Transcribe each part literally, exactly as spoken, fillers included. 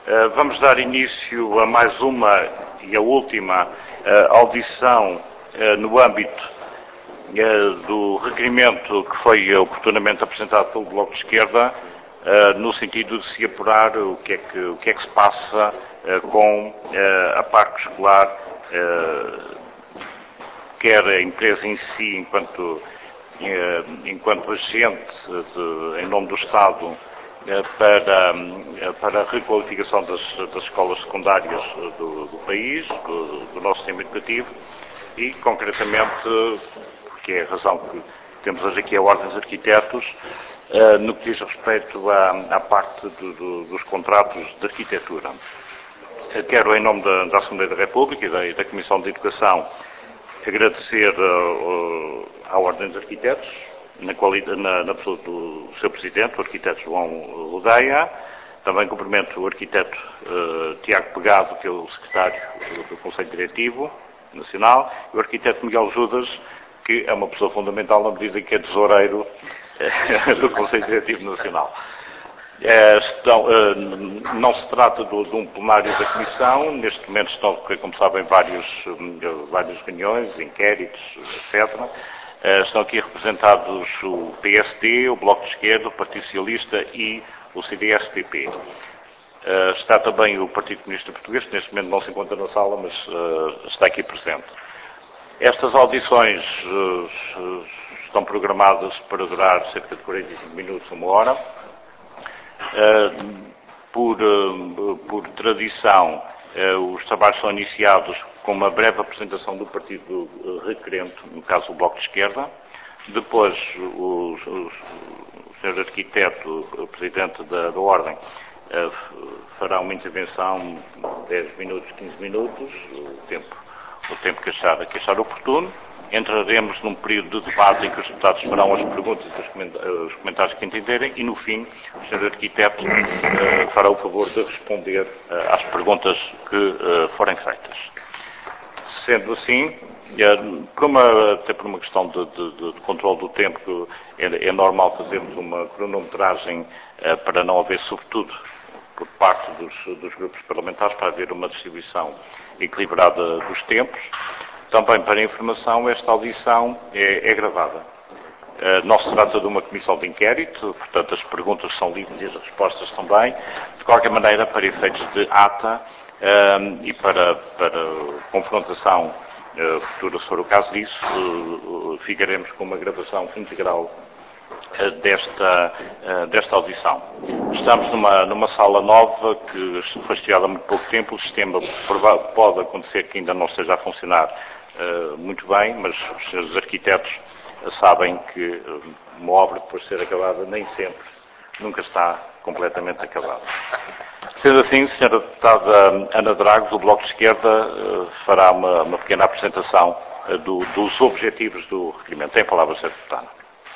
Vamos dar início a mais uma e a última audição no âmbito do requerimento que foi oportunamente apresentado pelo Bloco de Esquerda, no sentido de se apurar o que é que, o que, é que se passa com a parte escolar, quer a empresa em si, enquanto, enquanto agente de, em nome do Estado, Para, para a requalificação das, das escolas secundárias do, do país, do, do nosso sistema educativo e, concretamente, porque é a razão que temos hoje aqui a Ordem dos Arquitetos, uh, no que diz respeito à, à parte do, do, dos contratos de arquitetura. Eu quero, em nome da, da Assembleia da República e da, e da Comissão de Educação, agradecer uh, à Ordem dos Arquitetos, Na, qualidade, na, na pessoa do seu Presidente, o arquiteto João Odeia. Também cumprimento o arquiteto uh, Tiago Pegado, que é o secretário do Conselho Diretivo Nacional, e o arquiteto Miguel Judas, que é uma pessoa fundamental na medida em que é tesoureiro uh, do Conselho Diretivo Nacional. Uh, estão, uh, não se trata do, de um plenário da Comissão, neste momento estão, como sabem, vários, uh, várias reuniões, inquéritos, etcétera. Uh, estão aqui representados o P S D, o Bloco de Esquerda, o Partido Socialista e o C D S P P. Uh, está também o Partido Comunista Português, que neste momento não se encontra na sala, mas uh, está aqui presente. Estas audições uh, estão programadas para durar cerca de quarenta e cinco minutos, uma hora. Uh, por, uh, por tradição, uh, os trabalhos são iniciados com uma breve apresentação do partido requerente, no caso o Bloco de Esquerda. Depois, o, o, o senhor Arquiteto, o Presidente da, da Ordem, fará uma intervenção de dez minutos, quinze minutos, o tempo, o tempo que, achar, que achar oportuno. Entraremos num período de debate em que os deputados farão as perguntas e os comentários que entenderem e, no fim, o senhor Arquiteto uh, fará o favor de responder uh, às perguntas que uh, forem feitas. Sendo assim, por uma, até por uma questão de, de, de controle do tempo, é, é normal fazermos uma cronometragem eh, para não haver, sobretudo, por parte dos, dos grupos parlamentares, para haver uma distribuição equilibrada dos tempos. Também, para a informação, esta audição é, é gravada. Eh, não se trata de uma comissão de inquérito, portanto, as perguntas são lidas e as respostas também. De qualquer maneira, para efeitos de ata, Um, e para, para confrontação uh, futura, se for o caso disso, uh, uh, ficaremos com uma gravação integral uh, desta, uh, desta audição. Estamos numa, numa sala nova que foi estudada há muito pouco tempo. O sistema pode acontecer que ainda não esteja a funcionar uh, muito bem, mas os senhores arquitetos uh, sabem que uh, uma obra, depois de ser acabada, nem sempre, nunca está completamente acabada. Sendo assim, a senhora Deputada Ana Dragos, do Bloco de Esquerda, fará uma, uma pequena apresentação do, dos objetivos do requerimento. Tem a palavra, senhora Deputada.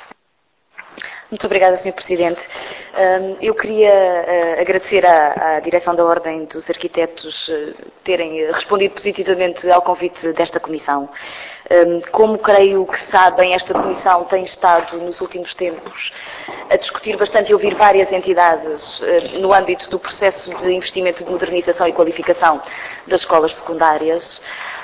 Muito obrigada, senhor Presidente. Eu queria agradecer à, à Direção da Ordem dos Arquitetos terem respondido positivamente ao convite desta Comissão. Como creio que sabem, esta Comissão tem estado nos últimos tempos a discutir bastante e ouvir várias entidades no âmbito do processo de investimento de modernização e qualificação das escolas secundárias.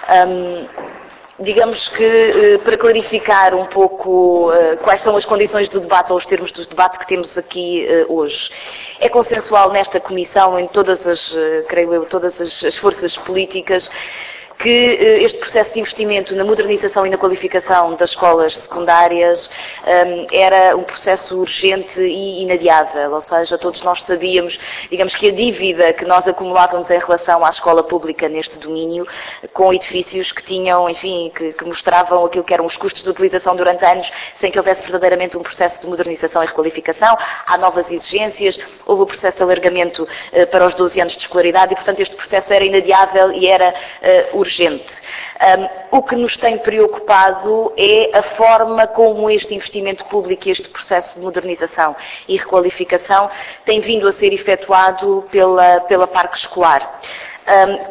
Digamos que, para clarificar um pouco quais são as condições do debate ou os termos do debate que temos aqui hoje, é consensual nesta Comissão, em todas as, creio eu, todas as forças políticas, que este processo de investimento na modernização e na qualificação das escolas secundárias um, era um processo urgente e inadiável, ou seja, todos nós sabíamos, digamos que a dívida que nós acumulávamos em relação à escola pública neste domínio, com edifícios que tinham, enfim, que, que mostravam aquilo que eram os custos de utilização durante anos, sem que houvesse verdadeiramente um processo de modernização e requalificação. Há novas exigências, houve o processo de alargamento uh, para os doze anos de escolaridade e, portanto, este processo era inadiável e era uh, urgente. Um, o que nos tem preocupado é a forma como este investimento público e este processo de modernização e requalificação tem vindo a ser efetuado pela, pela Parque Escolar. Um,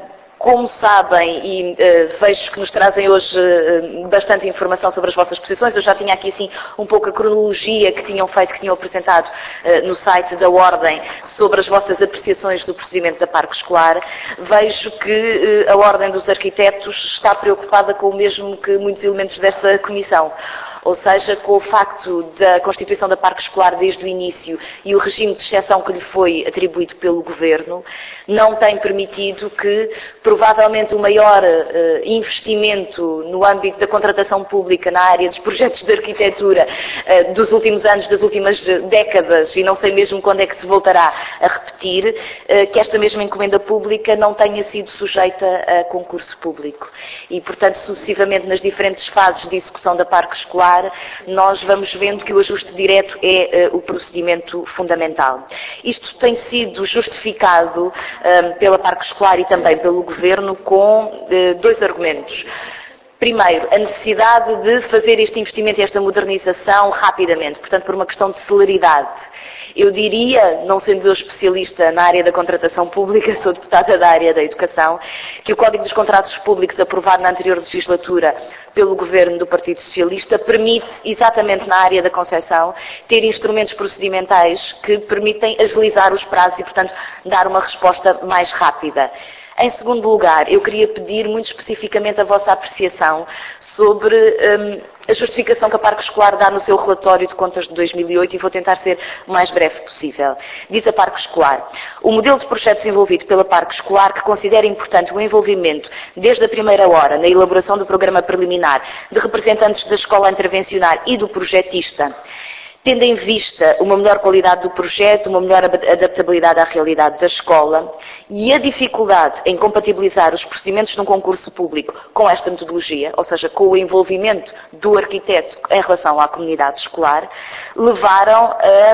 Como sabem, e uh, vejo que nos trazem hoje uh, bastante informação sobre as vossas posições, eu já tinha aqui assim um pouco a cronologia que tinham feito, que tinham apresentado uh, no site da Ordem sobre as vossas apreciações do procedimento da Parque Escolar. Vejo que uh, a Ordem dos Arquitetos está preocupada com o mesmo que muitos elementos desta Comissão. Ou seja, com o facto da constituição da Parque Escolar desde o início e o regime de exceção que lhe foi atribuído pelo Governo, não tem permitido que, provavelmente, o maior uh, investimento no âmbito da contratação pública na área dos projetos de arquitetura uh, dos últimos anos, das últimas décadas, e não sei mesmo quando é que se voltará a repetir, uh, que esta mesma encomenda pública não tenha sido sujeita a concurso público. E, portanto, sucessivamente nas diferentes fases de execução da Parque Escolar, nós vamos vendo que o ajuste direto é uh, o procedimento fundamental. Isto tem sido justificado uh, pela Parque Escolar e também pelo Governo com uh, dois argumentos. Primeiro, a necessidade de fazer este investimento e esta modernização rapidamente, portanto, por uma questão de celeridade. Eu diria, não sendo eu especialista na área da contratação pública, sou deputada da área da educação, que o Código dos Contratos Públicos, aprovado na anterior legislatura pelo Governo do Partido Socialista, permite, exatamente na área da concessão, ter instrumentos procedimentais que permitem agilizar os prazos e, portanto, dar uma resposta mais rápida. Em segundo lugar, eu queria pedir muito especificamente a vossa apreciação sobre hum, a justificação que a Parque Escolar dá no seu relatório de contas de dois mil e oito e vou tentar ser o mais breve possível. Diz a Parque Escolar: o modelo de projeto desenvolvido pela Parque Escolar, que considera importante o envolvimento desde a primeira hora na elaboração do programa preliminar de representantes da escola intervencionar e do projetista, tendo em vista uma melhor qualidade do projeto, uma melhor adaptabilidade à realidade da escola e a dificuldade em compatibilizar os procedimentos de um concurso público com esta metodologia, ou seja, com o envolvimento do arquiteto em relação à comunidade escolar, levaram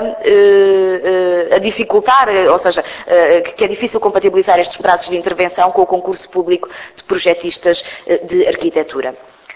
a, a, a dificultar, ou seja, que é difícil compatibilizar estes prazos de intervenção com o concurso público de projetistas de arquitetura.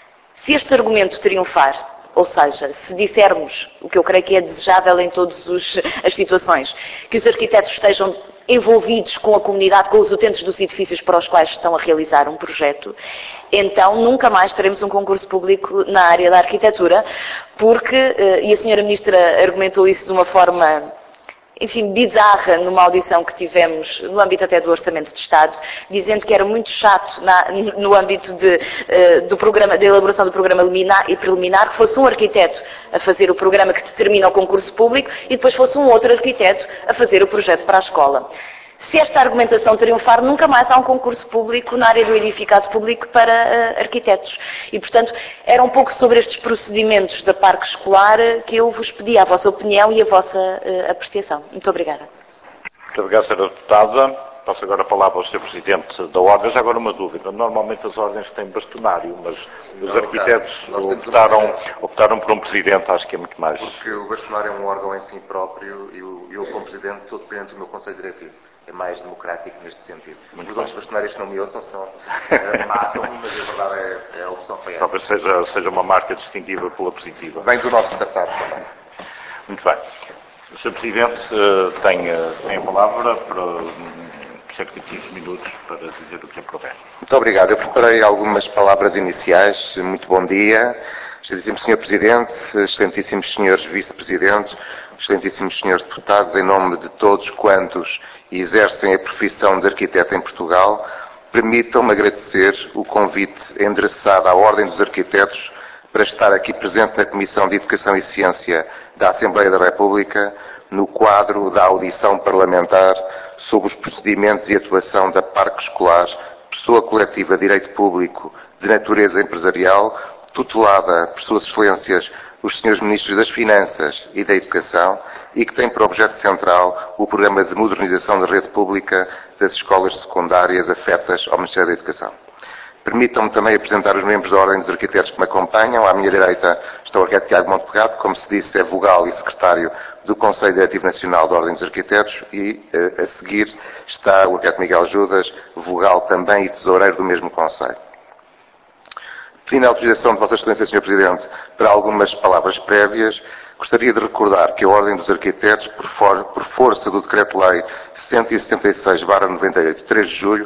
Se este argumento triunfar, ou seja, se dissermos, o que eu creio que é desejável em todas as situações, que os arquitetos estejam envolvidos com a comunidade, com os utentes dos edifícios para os quais estão a realizar um projeto, então nunca mais teremos um concurso público na área da arquitetura, porque, e a senhora Ministra argumentou isso de uma forma, enfim, bizarra numa audição que tivemos no âmbito até do Orçamento de Estado, dizendo que era muito chato na, no âmbito de, uh, do programa, da elaboração do programa liminar e preliminar que fosse um arquiteto a fazer o programa que determina o concurso público e depois fosse um outro arquiteto a fazer o projeto para a escola. Se esta argumentação triunfar, nunca mais há um concurso público na área do edificado público para uh, arquitetos. E, portanto, era um pouco sobre estes procedimentos da Parque Escolar que eu vos pedi a vossa opinião e a vossa uh, apreciação. Muito obrigada. Muito obrigado, senhora Deputada. Passo agora a palavra ao senhor Presidente da Ordem. Já agora uma dúvida. Normalmente as ordens têm bastonário, mas os não, arquitetos optaram, um... optaram por um Presidente, acho que é muito mais. Porque o bastonário é um órgão em si próprio e eu, eu como Presidente, estou dependente do meu Conselho Diretivo. É mais democrático neste sentido. Muito Os bem. Outros bastonários não me ouçam, senão uh, matam-me, mas a verdade é, é a opção foi essa. Talvez seja, seja uma marca distintiva pela positiva. Vem do nosso passado também. Muito bem. O senhor Presidente uh, tem, uh, tem a palavra para um, cerca de quinze minutos para dizer o que aprover. Muito obrigado. Eu preparei algumas palavras iniciais. Muito bom dia. Excelentíssimo senhor Presidente, excelentíssimos senhores Vice-Presidentes, excelentíssimos senhores Deputados, em nome de todos quantos exercem a profissão de arquiteto em Portugal, permitam-me agradecer o convite endereçado à Ordem dos Arquitetos para estar aqui presente na Comissão de Educação e Ciência da Assembleia da República, no quadro da audição parlamentar sobre os procedimentos e atuação da Parque Escolar, pessoa coletiva de direito público de natureza empresarial, tutelada por Suas Excelências os senhores Ministros das Finanças e da Educação e que tem por objeto central o programa de modernização da rede pública das escolas secundárias afetas ao Ministério da Educação. Permitam-me também apresentar os membros da Ordem dos Arquitetos que me acompanham. À minha direita está o arquiteto Tiago Montepegado, como se disse, é vogal e secretário do Conselho Diretivo Nacional da Ordem dos Arquitetos e, a seguir, está o arquiteto Miguel Judas, vogal também e tesoureiro do mesmo Conselho. Pedindo a autorização de Vossa Excelência, senhor Presidente, para algumas palavras prévias, gostaria de recordar que a Ordem dos Arquitetos, por, for, por força do Decreto-Lei cento e setenta e seis barra noventa e oito, de três de julho,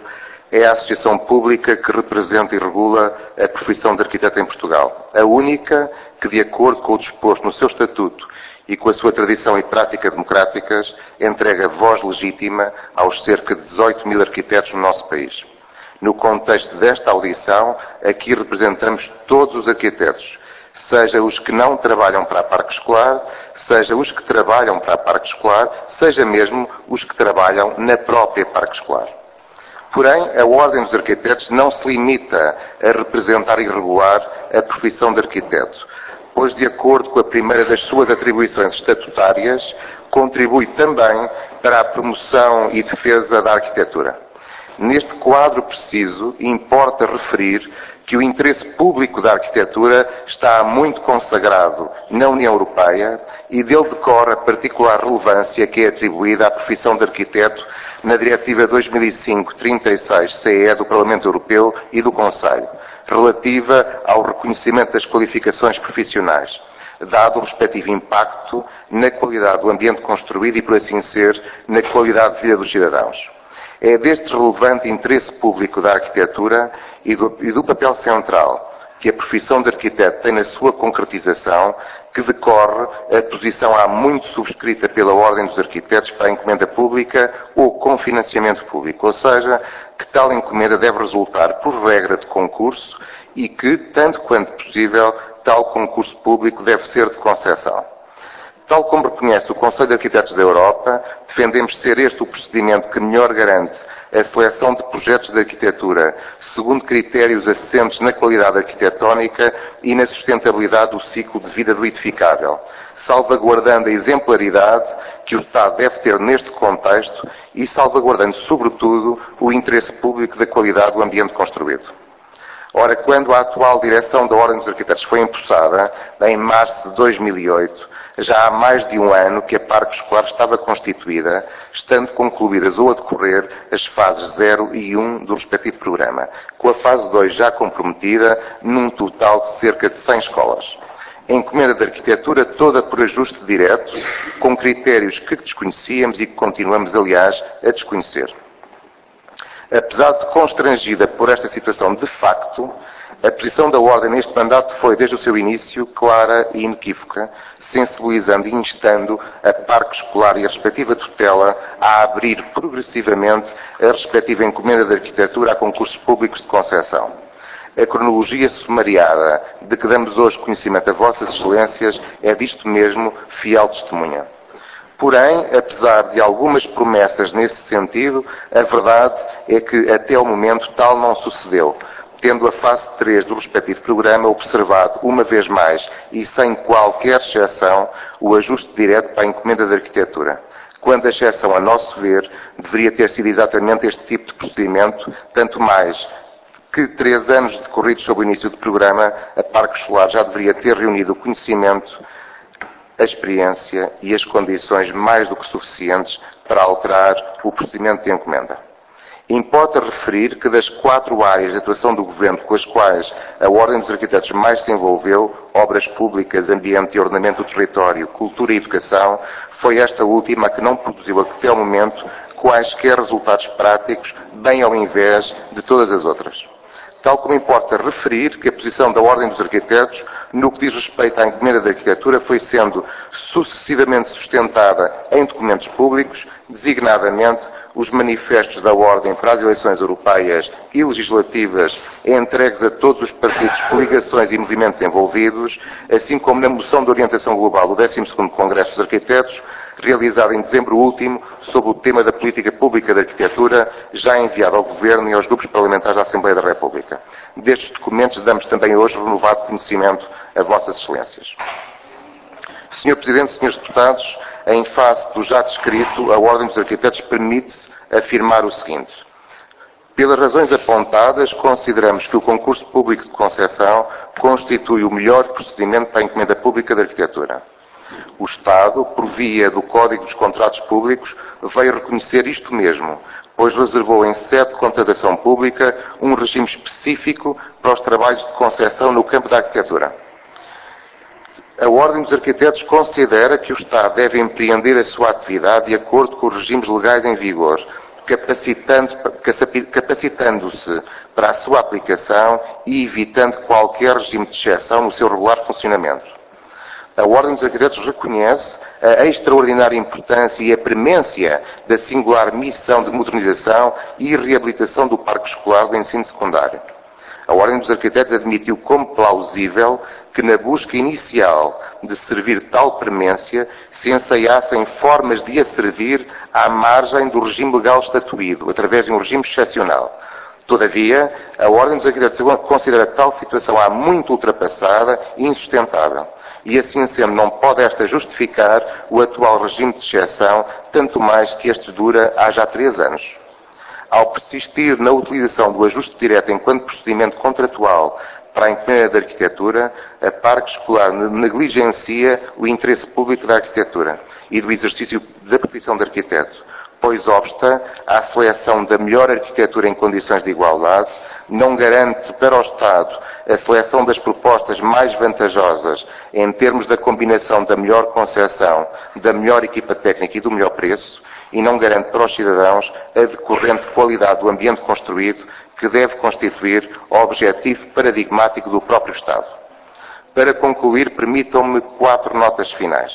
é a associação pública que representa e regula a profissão de arquiteto em Portugal. A única que, de acordo com o disposto no seu estatuto e com a sua tradição e prática democráticas, entrega voz legítima aos cerca de dezoito mil arquitetos no nosso país. No contexto desta audição, aqui representamos todos os arquitetos, seja os que não trabalham para a Parque Escolar, seja os que trabalham para a Parque Escolar, seja mesmo os que trabalham na própria Parque Escolar. Porém, a Ordem dos Arquitetos não se limita a representar e regular a profissão de arquiteto, pois, de acordo com a primeira das suas atribuições estatutárias, contribui também para a promoção e defesa da arquitetura. Neste quadro preciso, importa referir que o interesse público da arquitetura está muito consagrado na União Europeia e dele decorre a particular relevância que é atribuída à profissão de arquiteto na Diretiva dois mil e cinco trinta e seis C E do Parlamento Europeu e do Conselho, relativa ao reconhecimento das qualificações profissionais, dado o respectivo impacto na qualidade do ambiente construído e, por assim ser, na qualidade de vida dos cidadãos. É deste relevante interesse público da arquitetura e do, e do papel central que a profissão de arquiteto tem na sua concretização que decorre a posição há muito subscrita pela Ordem dos Arquitetos para a encomenda pública ou com financiamento público, ou seja, que tal encomenda deve resultar por regra de concurso e que, tanto quanto possível, tal concurso público deve ser de concessão. Tal como reconhece o Conselho de Arquitetos da Europa, defendemos ser este o procedimento que melhor garante a seleção de projetos de arquitetura segundo critérios assentes na qualidade arquitetónica e na sustentabilidade do ciclo de vida do edificável, salvaguardando a exemplaridade que o Estado deve ter neste contexto e salvaguardando, sobretudo, o interesse público da qualidade do ambiente construído. Ora, quando a atual direção da Ordem dos Arquitetos foi empossada, em março de dois mil e oito, já há mais de um ano que a Parque Escolar estava constituída, estando concluídas ou a decorrer as fases zero e um do respectivo programa, com a fase dois já comprometida num total de cerca de cem escolas. A encomenda de arquitetura toda por ajuste direto, com critérios que desconhecíamos e que continuamos, aliás, a desconhecer. Apesar de constrangida por esta situação de facto, a posição da Ordem neste mandato foi, desde o seu início, clara e inequívoca, sensibilizando e instando a Parque Escolar e a respectiva tutela a abrir progressivamente a respectiva encomenda de arquitetura a concursos públicos de concessão. A cronologia sumariada de que damos hoje conhecimento a Vossas Excelências é disto mesmo fiel testemunha. Porém, apesar de algumas promessas nesse sentido, a verdade é que até ao momento tal não sucedeu, tendo a fase três do respectivo programa observado uma vez mais e sem qualquer exceção o ajuste direto para a encomenda de arquitetura, quando a exceção, a nosso ver, deveria ter sido exatamente este tipo de procedimento, tanto mais que três anos decorridos sob o início do programa, a Parque Escolar já deveria ter reunido o conhecimento, a experiência e as condições mais do que suficientes para alterar o procedimento de encomenda. Importa referir que das quatro áreas de atuação do Governo com as quais a Ordem dos Arquitetos mais se envolveu, obras públicas, ambiente e ordenamento do território, cultura e educação, foi esta última a que não produziu até ao momento quaisquer resultados práticos, bem ao invés de todas as outras. Tal como importa referir que a posição da Ordem dos Arquitetos, no que diz respeito à encomenda de arquitetura, foi sendo sucessivamente sustentada em documentos públicos, designadamente os manifestos da Ordem para as eleições europeias e legislativas entregues a todos os partidos, coligações e movimentos envolvidos, assim como na moção de orientação global do décimo segundo Congresso dos Arquitetos, realizada em dezembro último, sobre o tema da política pública de arquitetura, já enviado ao Governo e aos grupos parlamentares da Assembleia da República. Destes documentos damos também hoje renovado conhecimento a Vossas Excelências. senhor Presidente, senhores Deputados, em face do já descrito, a Ordem dos Arquitetos permite-se afirmar o seguinte. Pelas razões apontadas, consideramos que o concurso público de concessão constitui o melhor procedimento para a encomenda pública de arquitetura. O Estado, por via do Código dos Contratos Públicos, veio reconhecer isto mesmo, pois reservou em sede de contratação pública um regime específico para os trabalhos de concessão no campo da arquitetura. A Ordem dos Arquitetos considera que o Estado deve empreender a sua atividade de acordo com os regimes legais em vigor, capacitando-se para a sua aplicação e evitando qualquer regime de exceção no seu regular funcionamento. A Ordem dos Arquitetos reconhece a extraordinária importância e a premência da singular missão de modernização e reabilitação do parque escolar do ensino secundário. A Ordem dos Arquitetos admitiu como plausível que na busca inicial de servir tal premência se ensaiassem formas de a servir à margem do regime legal estatuído, através de um regime excepcional. Todavia, a Ordem dos Arquitetos considera tal situação há muito ultrapassada e insustentável. E assim sendo, não pode esta justificar o atual regime de exceção, tanto mais que este dura há já três anos. Ao persistir na utilização do ajuste direto enquanto procedimento contratual para a encomenda da arquitetura, a Parque Escolar negligencia o interesse público da arquitetura e do exercício da profissão de arquiteto, pois obsta à seleção da melhor arquitetura em condições de igualdade, não garante para o Estado a seleção das propostas mais vantajosas em termos da combinação da melhor concepção, da melhor equipa técnica e do melhor preço, e não garante para os cidadãos a decorrente qualidade do ambiente construído, que deve constituir o objetivo paradigmático do próprio Estado. Para concluir, permitam-me quatro notas finais.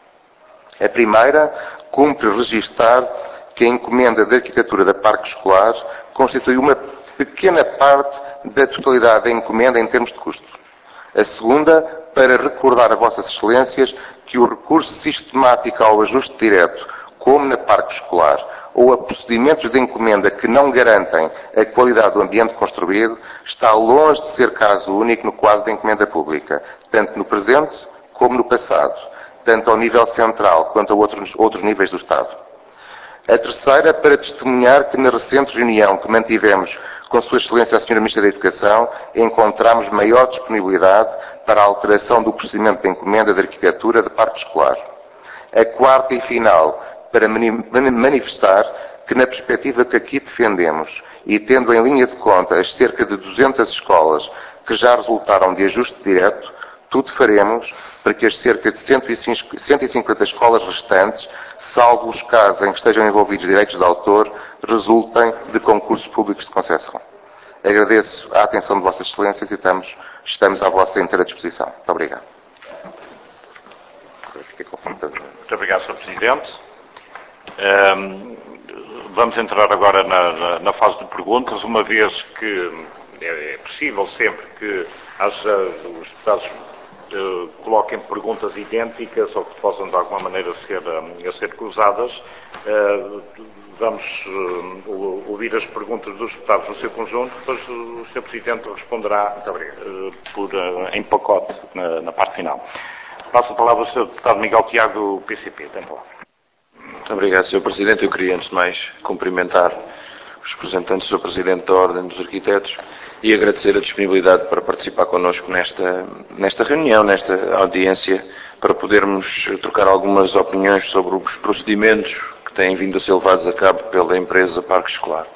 A primeira, cumpre registar que a encomenda de arquitetura da Parque Escolar constitui uma pequena parte da totalidade da encomenda em termos de custo. A segunda, para recordar a Vossas Excelências que o recurso sistemático ao ajuste direto, como na Parque Escolar, ou a procedimentos de encomenda que não garantem a qualidade do ambiente construído, está longe de ser caso único no quadro da encomenda pública, tanto no presente como no passado, tanto ao nível central quanto a outros, outros níveis do Estado. A terceira, para testemunhar que na recente reunião que mantivemos com Sua Excelência a senhora Ministra da Educação, encontramos maior disponibilidade para a alteração do procedimento de encomenda de arquitetura de Parque Escolar. A quarta e final, para manifestar que na perspectiva que aqui defendemos e tendo em linha de conta as cerca de duzentas escolas que já resultaram de ajuste direto, tudo faremos para que as cerca de cento e cinquenta escolas restantes, salvo os casos em que estejam envolvidos direitos de autor, resultem de concursos públicos de concessão. Agradeço a atenção de Vossas Excelências e estamos, estamos à vossa inteira disposição. Muito obrigado. Muito obrigado, senhor Presidente. Um, vamos entrar agora na, na, na fase de perguntas, uma vez que é, é possível sempre que haja, os deputados uh, coloquem perguntas idênticas ou que possam de alguma maneira ser, um, ser cruzadas. Uh, vamos uh, ouvir as perguntas dos deputados no seu conjunto, depois o senhor Presidente responderá uh, por, uh, em pacote na, na parte final. Passo a palavra ao senhor Deputado Miguel Tiago, P C P. Tem palavra. Muito obrigado, senhor Presidente. Eu queria, antes de mais, cumprimentar os representantes do senhor Presidente da Ordem dos Arquitetos e agradecer a disponibilidade para participar connosco nesta, nesta reunião, nesta audiência, para podermos trocar algumas opiniões sobre os procedimentos que têm vindo a ser levados a cabo pela empresa Parque Escolar.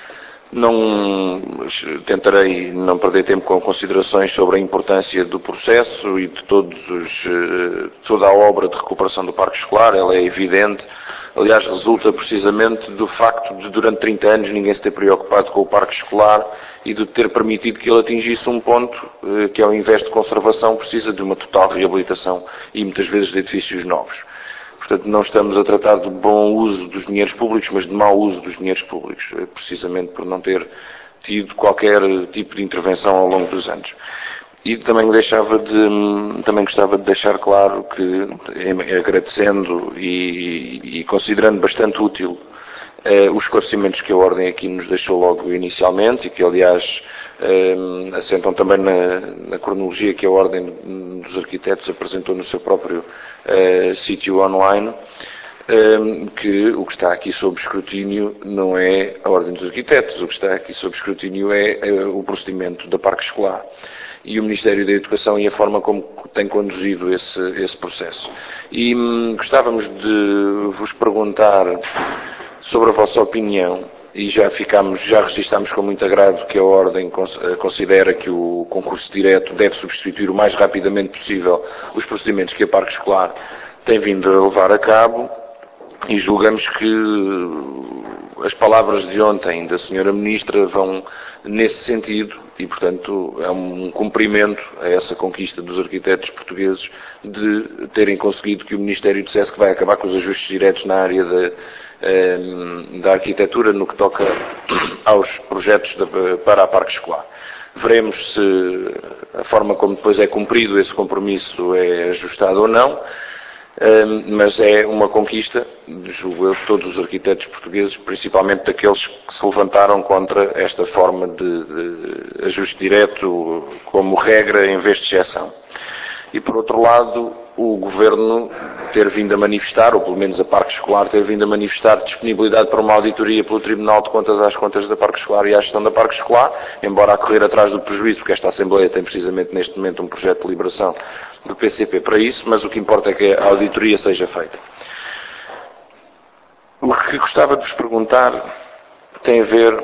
Não tentarei não perder tempo com considerações sobre a importância do processo e de todos os, toda a obra de recuperação do Parque Escolar. Ela é evidente. Aliás, resulta precisamente do facto de, durante trinta anos, ninguém se ter preocupado com o Parque Escolar e de ter permitido que ele atingisse um ponto que, ao invés de conservação, precisa de uma total reabilitação e, muitas vezes, de edifícios novos. Portanto, não estamos a tratar de bom uso dos dinheiros públicos, mas de mau uso dos dinheiros públicos, precisamente por não ter tido qualquer tipo de intervenção ao longo dos anos. E também, deixava de, também gostava de deixar claro que, agradecendo e, e considerando bastante útil eh, os esclarecimentos que a Ordem aqui nos deixou logo inicialmente e que, aliás, eh, assentam também na, na cronologia que a Ordem dos Arquitetos apresentou no seu próprio eh, sítio online, eh, que o que está aqui sob escrutínio não é a Ordem dos Arquitetos, o que está aqui sob escrutínio é eh, o procedimento da Parque Escolar e o Ministério da Educação e a forma como tem conduzido esse, esse processo. E hum, gostávamos de vos perguntar sobre a vossa opinião, e já ficámos, já registámos com muito agrado que a Ordem considera que o concurso direto deve substituir o mais rapidamente possível os procedimentos que a Parque Escolar tem vindo a levar a cabo, e julgamos que as palavras de ontem da senhora Ministra vão nesse sentido e, portanto, é um cumprimento a essa conquista dos arquitetos portugueses de terem conseguido que o Ministério dissesse que vai acabar com os ajustes diretos na área de, da arquitetura no que toca aos projetos de, para a parque escolar. Veremos se a forma como depois é cumprido esse compromisso é ajustado ou não, mas é uma conquista, julgo eu, de todos os arquitetos portugueses, principalmente daqueles que se levantaram contra esta forma de, de ajuste direto como regra em vez de exceção. E, por outro lado, o Governo ter vindo a manifestar, ou pelo menos a Parque Escolar ter vindo a manifestar disponibilidade para uma auditoria pelo Tribunal de Contas às contas da Parque Escolar e à gestão da Parque Escolar, embora a correr atrás do prejuízo, porque esta Assembleia tem precisamente neste momento um projeto de liberação do P C P para isso, mas o que importa é que a auditoria seja feita. O que gostava de vos perguntar tem a ver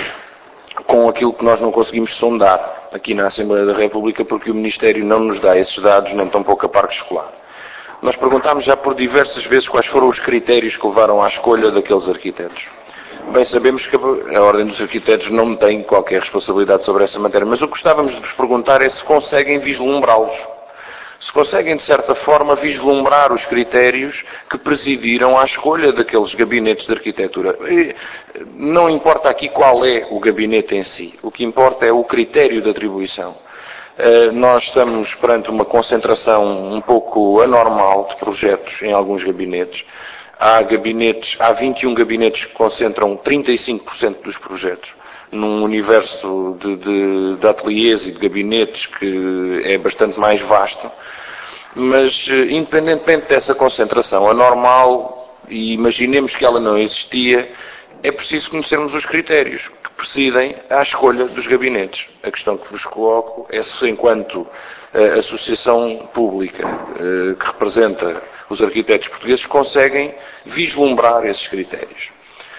com aquilo que nós não conseguimos sondar aqui na Assembleia da República, porque o Ministério não nos dá esses dados, nem tampouco a Parque Escolar. Nós perguntámos já por diversas vezes quais foram os critérios que levaram à escolha daqueles arquitetos. Bem, sabemos que a Ordem dos Arquitetos não tem qualquer responsabilidade sobre essa matéria, mas o que gostávamos de vos perguntar é se conseguem vislumbrá-los. Se conseguem, de certa forma, vislumbrar os critérios que presidiram à escolha daqueles gabinetes de arquitetura. E não importa aqui qual é o gabinete em si, o que importa é o critério de atribuição. Uh, nós estamos perante uma concentração um pouco anormal de projetos em alguns gabinetes. Há gabinetes, há vinte e um gabinetes que concentram trinta e cinco por cento dos projetos, num universo de, de, de ateliês e de gabinetes que é bastante mais vasto, mas independentemente dessa concentração anormal, e imaginemos que ela não existia, é preciso conhecermos os critérios que presidem à escolha dos gabinetes. A questão que vos coloco é se, enquanto uh, associação pública uh, que representa os arquitetos portugueses, conseguem vislumbrar esses critérios.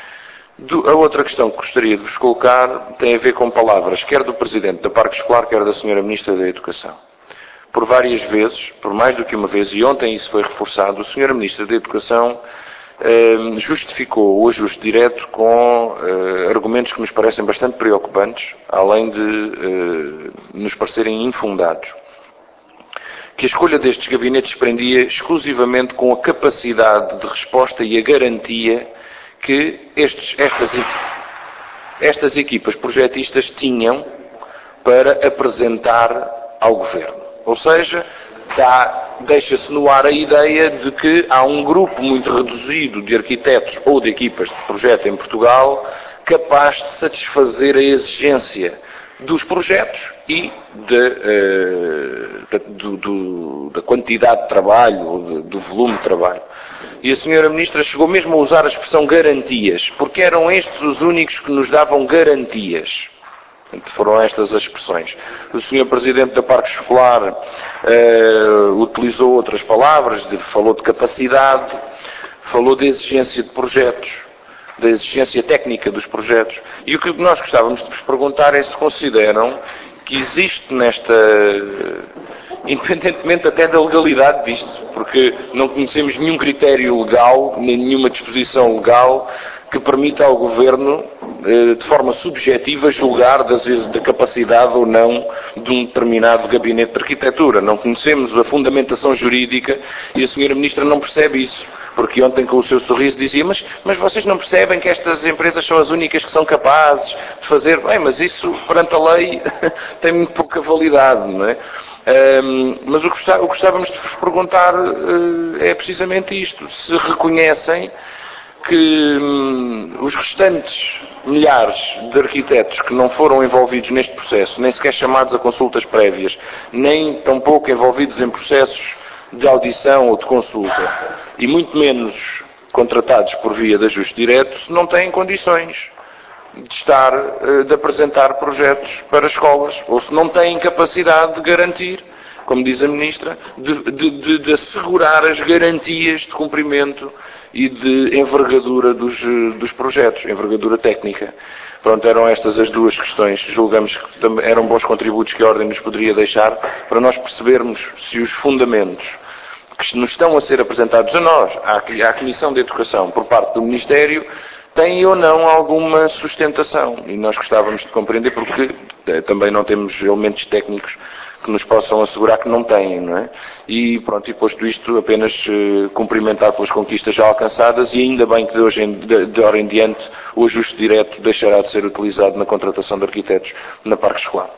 Do, a outra questão que gostaria de vos colocar tem a ver com palavras, quer do Presidente da Parque Escolar, quer da senhora Ministra da Educação. Por várias vezes, por mais do que uma vez, e ontem isso foi reforçado, a senhora Ministra da Educação eh, justificou o ajuste direto com eh, argumentos que nos parecem bastante preocupantes, além de eh, nos parecerem infundados. Que a escolha destes gabinetes prendia exclusivamente com a capacidade de resposta e a garantia que estes, estas, estas equipas projetistas tinham para apresentar ao Governo. Ou seja, deixa-se no ar a ideia de que há um grupo muito reduzido de arquitetos ou de equipas de projeto em Portugal capaz de satisfazer a exigência dos projetos e de, uh, do, do, da quantidade de trabalho, ou de, do volume de trabalho. E a senhora Ministra chegou mesmo a usar a expressão garantias, porque eram estes os únicos que nos davam garantias. Foram estas as expressões. O senhor Presidente da Parque Escolar uh, utilizou outras palavras, de, falou de capacidade, falou de exigência de projetos, da exigência técnica dos projetos. E o que nós gostávamos de vos perguntar é se consideram que existe nesta, independentemente até da legalidade disto, porque não conhecemos nenhum critério legal, nem nenhuma disposição legal que permita ao Governo, de forma subjetiva, julgar da capacidade ou não de um determinado gabinete de arquitetura. Não conhecemos a fundamentação jurídica e a senhora Ministra não percebe isso. Porque ontem, com o seu sorriso, dizia, mas, mas vocês não percebem que estas empresas são as únicas que são capazes de fazer... Bem, mas isso, perante a lei, tem muito pouca validade, não é? Um, mas o que gostávamos de vos perguntar uh, é precisamente isto. Se reconhecem que hum, os restantes milhares de arquitetos que não foram envolvidos neste processo, nem sequer chamados a consultas prévias, nem tampouco envolvidos em processos de audição ou de consulta, e muito menos contratados por via de ajuste direto, não têm condições de estar, de apresentar projetos para escolas, ou se não têm capacidade de garantir, como diz a Ministra, de, de, de, de assegurar as garantias de cumprimento e de envergadura dos, dos projetos, envergadura técnica. Pronto, eram estas as duas questões. Julgamos que eram bons contributos que a Ordem nos poderia deixar para nós percebermos se os fundamentos que nos estão a ser apresentados a nós, à, à Comissão de Educação, por parte do Ministério, têm ou não alguma sustentação. E nós gostávamos de compreender porque eh, também não temos elementos técnicos que nos possam assegurar que não têm, não é? E pronto, e posto isto, apenas eh, cumprimentar pelas conquistas já alcançadas e ainda bem que de hoje em, de, de hora em diante o ajuste direto deixará de ser utilizado na contratação de arquitetos na Parque Escolar.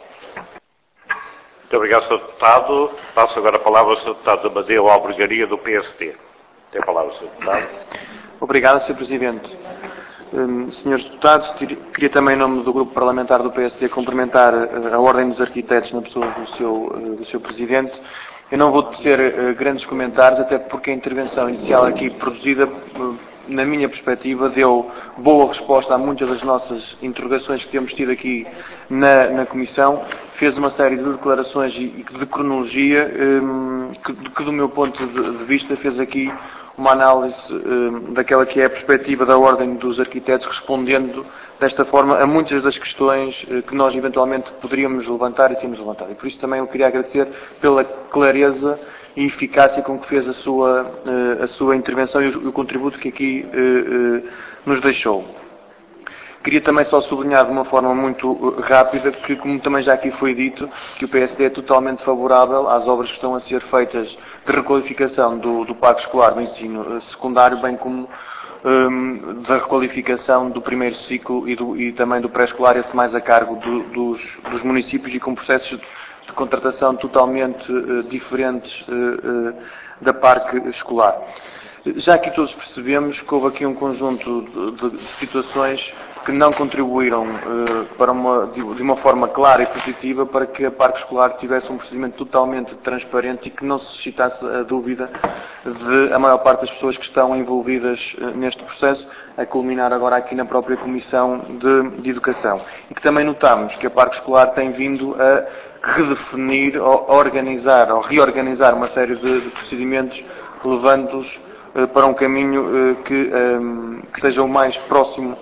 Muito obrigado, senhor Deputado. Passo agora a palavra ao senhor Deputado Amadeu Albergaria, do P S D. Tem a palavra, senhor Deputado. Obrigado, senhor Presidente. Um, senhores Deputados, queria também, em nome do Grupo Parlamentar do P S D, cumprimentar uh, a Ordem dos Arquitetos na pessoa do seu, uh, do seu Presidente. Eu não vou tecer uh, grandes comentários, até porque a intervenção inicial aqui produzida, uh, na minha perspectiva, deu boa resposta a muitas das nossas interrogações que temos tido aqui na, na Comissão. Fez uma série de declarações e, e de cronologia um, que, que, do meu ponto de, de vista, fez aqui uma análise uh, daquela que é a perspectiva da Ordem dos Arquitetos, respondendo desta forma a muitas das questões uh, que nós eventualmente poderíamos levantar e temos levantado. E por isso também eu queria agradecer pela clareza e eficácia com que fez a sua, uh, a sua intervenção e o, o contributo que aqui uh, uh, nos deixou. Queria também só sublinhar de uma forma muito rápida que, como também já aqui foi dito, que o P S D é totalmente favorável às obras que estão a ser feitas de requalificação do, do parque escolar do ensino secundário, bem como um, da requalificação do primeiro ciclo e, do, e também do pré-escolar, esse mais a cargo do, dos, dos municípios e com processos de contratação totalmente uh, diferentes uh, uh, da parque escolar. Já aqui todos percebemos que houve aqui um conjunto de, de, de situações que não contribuíram uh, para uma, de, de uma forma clara e positiva para que a Parque Escolar tivesse um procedimento totalmente transparente e que não se suscitasse a dúvida de a maior parte das pessoas que estão envolvidas uh, neste processo, a culminar agora aqui na própria Comissão de, de Educação. E que também notamos que a Parque Escolar tem vindo a redefinir, ou organizar, ou reorganizar uma série de, de procedimentos, levando-os uh, para um caminho uh, que, um, que seja o mais próximo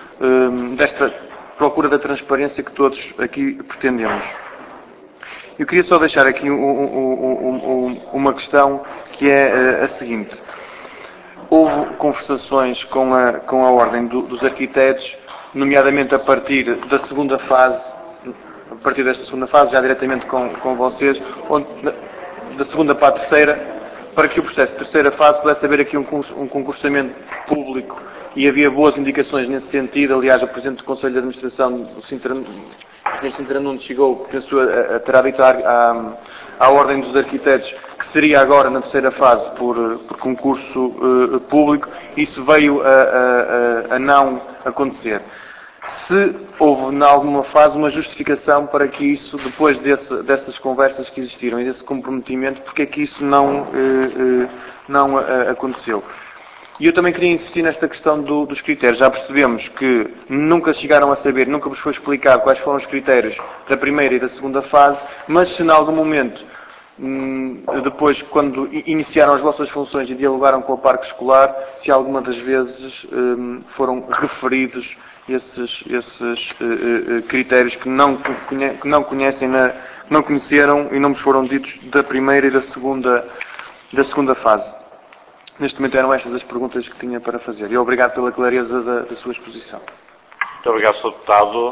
desta procura da transparência que todos aqui pretendemos. Eu queria só deixar aqui um, um, um, uma questão que é a seguinte. Houve conversações com a, com a Ordem do, dos Arquitetos, nomeadamente a partir da segunda fase, a partir desta segunda fase, já diretamente com, com vocês, onde, da segunda para a terceira, para que o processo de terceira fase pudesse haver aqui um, um concursamento público. E havia boas indicações nesse sentido. Aliás, o Presidente do Conselho de Administração, o Sintra, o senhor Sintra Nunes, chegou, penso, a, a terá dito à, à Ordem dos Arquitetos que seria agora, na terceira fase, por, por concurso uh, público. Isso veio a, a, a não acontecer. Se houve, em alguma fase, uma justificação para que isso, depois desse, dessas conversas que existiram e desse comprometimento, porque é que isso não, uh, uh, não uh, aconteceu? E eu também queria insistir nesta questão do, dos critérios. Já percebemos que nunca chegaram a saber, nunca vos foi explicado quais foram os critérios da primeira e da segunda fase, mas se em algum momento, depois, quando iniciaram as vossas funções e dialogaram com o parque escolar, se alguma das vezes foram referidos esses, esses critérios que não, que não conhecem, que não conheceram e não vos foram ditos da primeira e da segunda, da segunda fase. Neste momento eram estas as perguntas que tinha para fazer. E obrigado pela clareza da, da sua exposição. Muito obrigado, senhor Deputado.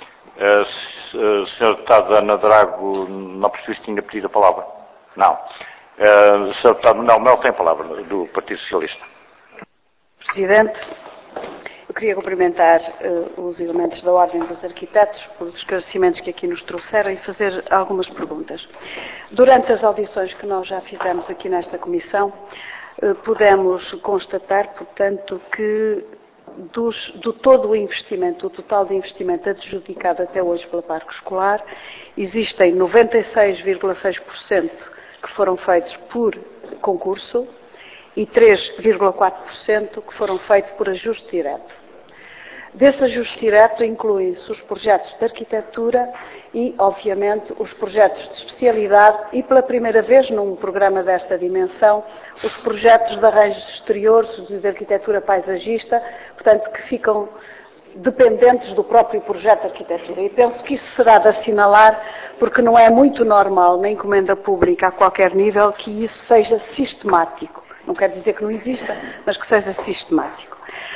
Uh, senhor Deputado Ana Drago, não percebi se tinha pedido a palavra. Não. Uh, senhor Deputado Manuel Melo tem a palavra, do Partido Socialista. Presidente, eu queria cumprimentar uh, os elementos da Ordem dos Arquitetos pelos esclarecimentos que aqui nos trouxeram e fazer algumas perguntas. Durante as audições que nós já fizemos aqui nesta Comissão, pudemos constatar, portanto, que dos, do todo o investimento, o total de investimento adjudicado até hoje pela Parque Escolar, existem noventa e seis vírgula seis por cento que foram feitos por concurso e três vírgula quatro por cento que foram feitos por ajuste direto. Desse ajuste direto incluem-se os projetos de arquitetura e, obviamente, os projetos de especialidade e, pela primeira vez num programa desta dimensão, os projetos de arranjos exteriores e de arquitetura paisagista, portanto, que ficam dependentes do próprio projeto de arquitetura. E penso que isso será de assinalar, porque não é muito normal na encomenda pública a qualquer nível que isso seja sistemático. Não quer dizer que não exista, mas que seja sistemático.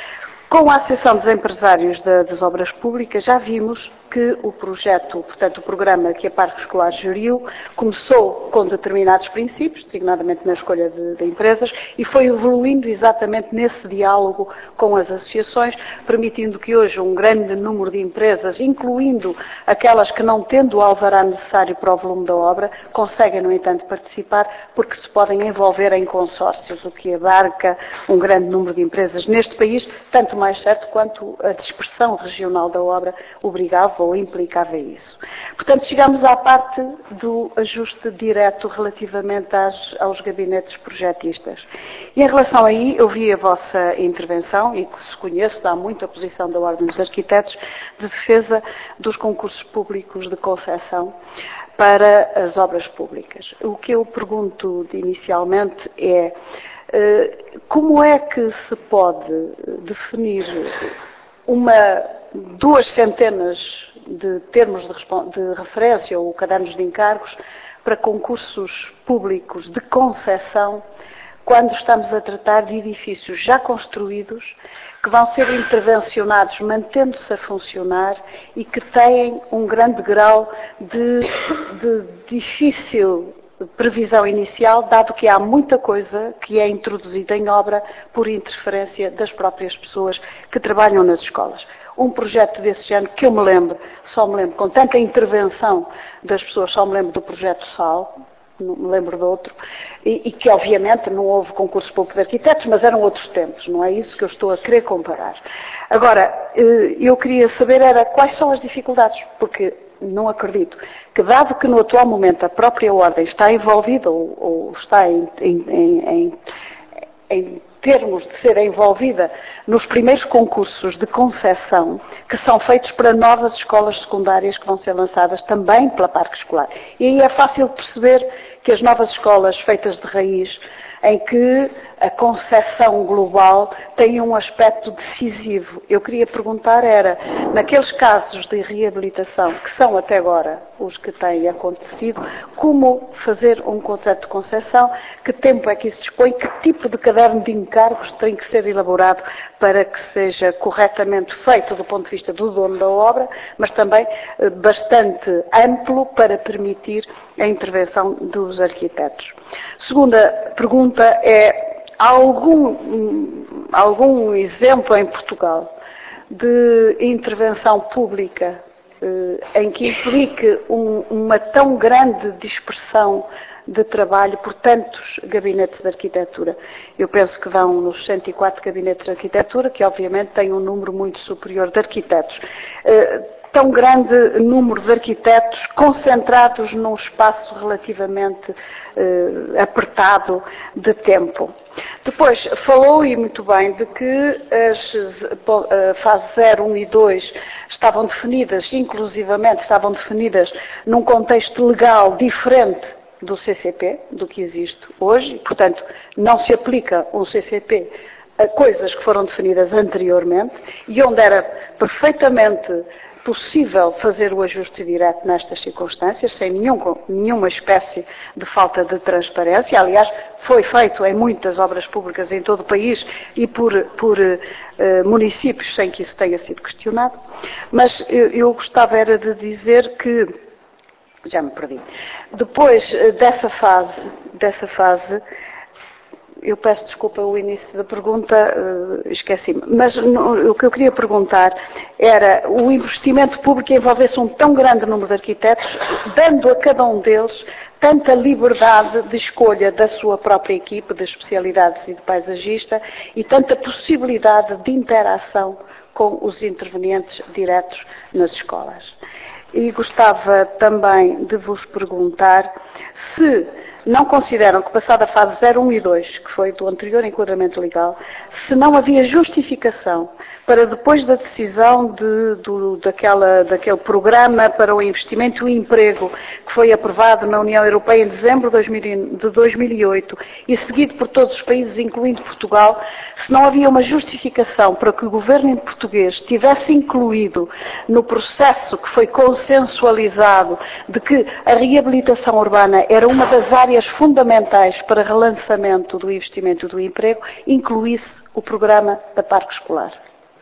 Com a Associação dos Empresários da, das Obras Públicas, já vimos que o projeto, portanto, o programa que a Parque Escolar geriu, começou com determinados princípios, designadamente na escolha de, de empresas, e foi evoluindo exatamente nesse diálogo com as associações, permitindo que hoje um grande número de empresas, incluindo aquelas que não tendo o alvará necessário para o volume da obra, conseguem, no entanto, participar, porque se podem envolver em consórcios, o que abarca um grande número de empresas neste país, tanto mais certo quanto a dispersão regional da obra obrigava ou implicava isso. Portanto, chegamos à parte do ajuste direto relativamente às, aos gabinetes projetistas. E em relação aí, eu vi a vossa intervenção, e se conheço, dá muito a posição da Ordem dos Arquitetos, de defesa dos concursos públicos de concessão para as obras públicas. O que eu pergunto inicialmente é como é que se pode definir uma, duas centenas de termos de, de referência ou cadernos de encargos para concursos públicos de concessão quando estamos a tratar de edifícios já construídos que vão ser intervencionados mantendo-se a funcionar e que têm um grande grau de, de difícil previsão inicial, dado que há muita coisa que é introduzida em obra por interferência das próprias pessoas que trabalham nas escolas. Um projeto desse género, que eu me lembro, só me lembro, com tanta intervenção das pessoas, só me lembro do projeto Sal, não me lembro de outro, e, e que obviamente não houve concurso público de arquitetos, mas eram outros tempos, não é isso que eu estou a querer comparar. Agora, eu queria saber era quais são as dificuldades, porque não acredito que, dado que no atual momento a própria Ordem está envolvida ou, ou está em, em, em, em termos de ser envolvida nos primeiros concursos de concessão que são feitos para novas escolas secundárias que vão ser lançadas também pela Parque Escolar. E aí é fácil perceber que as novas escolas feitas de raiz, em que a concessão global tem um aspecto decisivo. Eu queria perguntar era, naqueles casos de reabilitação, que são até agora os que têm acontecido, como fazer um contrato de concessão, que tempo é que isso dispõe, que tipo de caderno de encargos tem que ser elaborado para que seja corretamente feito do ponto de vista do dono da obra, mas também bastante amplo para permitir a intervenção dos arquitetos. Segunda pergunta é, há algum, algum exemplo em Portugal de intervenção pública eh, em que implique um, uma tão grande dispersão de trabalho por tantos gabinetes de arquitetura? Eu penso que vão nos cento e quatro gabinetes de arquitetura, que obviamente têm um número muito superior de arquitetos. Eh, tão grande número de arquitetos concentrados num espaço relativamente eh, apertado de tempo. Depois, falou, e muito bem, de que as fases zero, um e dois estavam definidas, inclusivamente estavam definidas num contexto legal diferente do C C P, do que existe hoje, e, portanto, não se aplica um C C P a coisas que foram definidas anteriormente, e onde era perfeitamente possível fazer o ajuste direto nestas circunstâncias, sem nenhum, nenhuma espécie de falta de transparência. Aliás, foi feito em muitas obras públicas em todo o país e por, por uh, municípios sem que isso tenha sido questionado. Mas eu, eu gostava era de dizer que, já me perdi, depois uh, dessa fase, dessa fase, eu peço desculpa o início da pergunta, uh, esqueci-me, mas no, o que eu queria perguntar era o investimento público envolvesse um tão grande número de arquitetos, dando a cada um deles tanta liberdade de escolha da sua própria equipe de especialidades e de paisagista e tanta possibilidade de interação com os intervenientes diretos nas escolas. E gostava também de vos perguntar se não consideram que, passada a fase zero, um e dois, que foi do anterior enquadramento legal, se não havia justificação para, depois da decisão de, do, daquela, daquele programa para o investimento e o emprego que foi aprovado na União Europeia em dezembro de dois mil e oito e seguido por todos os países, incluindo Portugal, se não havia uma justificação para que o governo português tivesse incluído no processo que foi consensualizado de que a reabilitação urbana era uma das áreas fundamentais para relançamento do investimento e do emprego, incluísse o programa da Parque Escolar.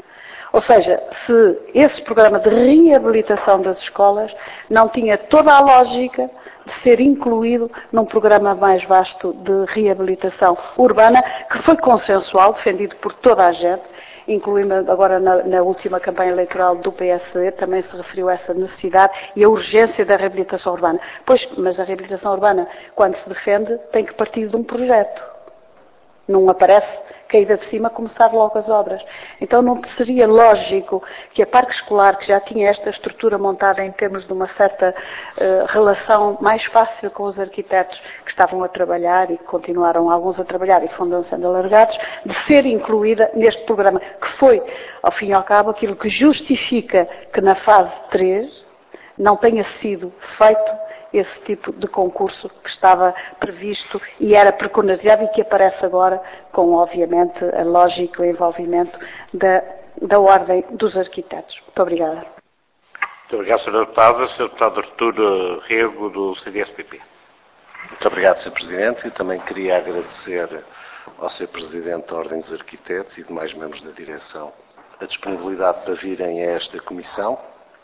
Ou seja, se esse programa de reabilitação das escolas não tinha toda a lógica de ser incluído num programa mais vasto de reabilitação urbana, que foi consensual, defendido por toda a gente, incluindo agora na, na última campanha eleitoral do P S D, também se referiu a essa necessidade e a urgência da reabilitação urbana. Pois, mas a reabilitação urbana, quando se defende, tem que partir de um projeto. Não aparece caída de cima começar logo as obras. Então não seria lógico que a Parque Escolar, que já tinha esta estrutura montada em termos de uma certa uh, relação mais fácil com os arquitetos que estavam a trabalhar e que continuaram alguns a trabalhar e foram sendo alargados, de ser incluída neste programa, que foi, ao fim e ao cabo, aquilo que justifica que na fase três não tenha sido feito esse tipo de concurso que estava previsto e era preconizado e que aparece agora com, obviamente, a lógica e o envolvimento da, da Ordem dos Arquitetos. Muito obrigada. Muito obrigado, senhora Deputada. senhor Deputado Artur Rego, do C D S P P. Muito obrigado, senhor Presidente. Eu também queria agradecer ao senhor Presidente da Ordem dos Arquitetos e demais membros da direção a disponibilidade para virem a esta comissão.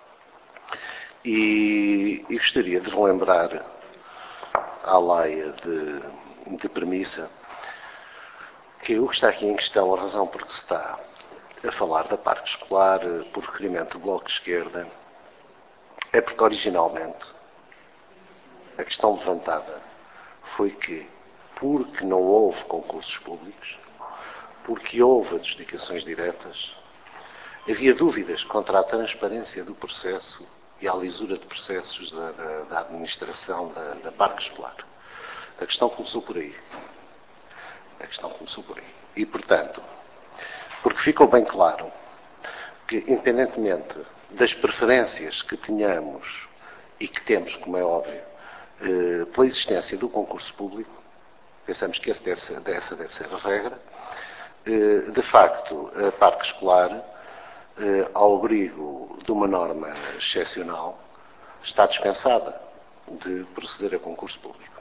E, e gostaria de relembrar à laia de, de premissa que o que está aqui em questão, a razão por que se está a falar da Parque Escolar por requerimento do Bloco de Esquerda, é porque originalmente a questão levantada foi que, porque não houve concursos públicos, porque houve adjudicações diretas, havia dúvidas contra a transparência do processo e à lisura de processos da, da, da administração da, da Parque Escolar. A questão começou por aí. A questão começou por aí. E, portanto, porque ficou bem claro que, independentemente das preferências que tenhamos e que temos, como é óbvio, eh, pela existência do concurso público, pensamos que esse deve ser, essa deve ser a regra, eh, de facto, a Parque Escolar, Eh, ao abrigo de uma norma excepcional, está dispensada de proceder a concurso público.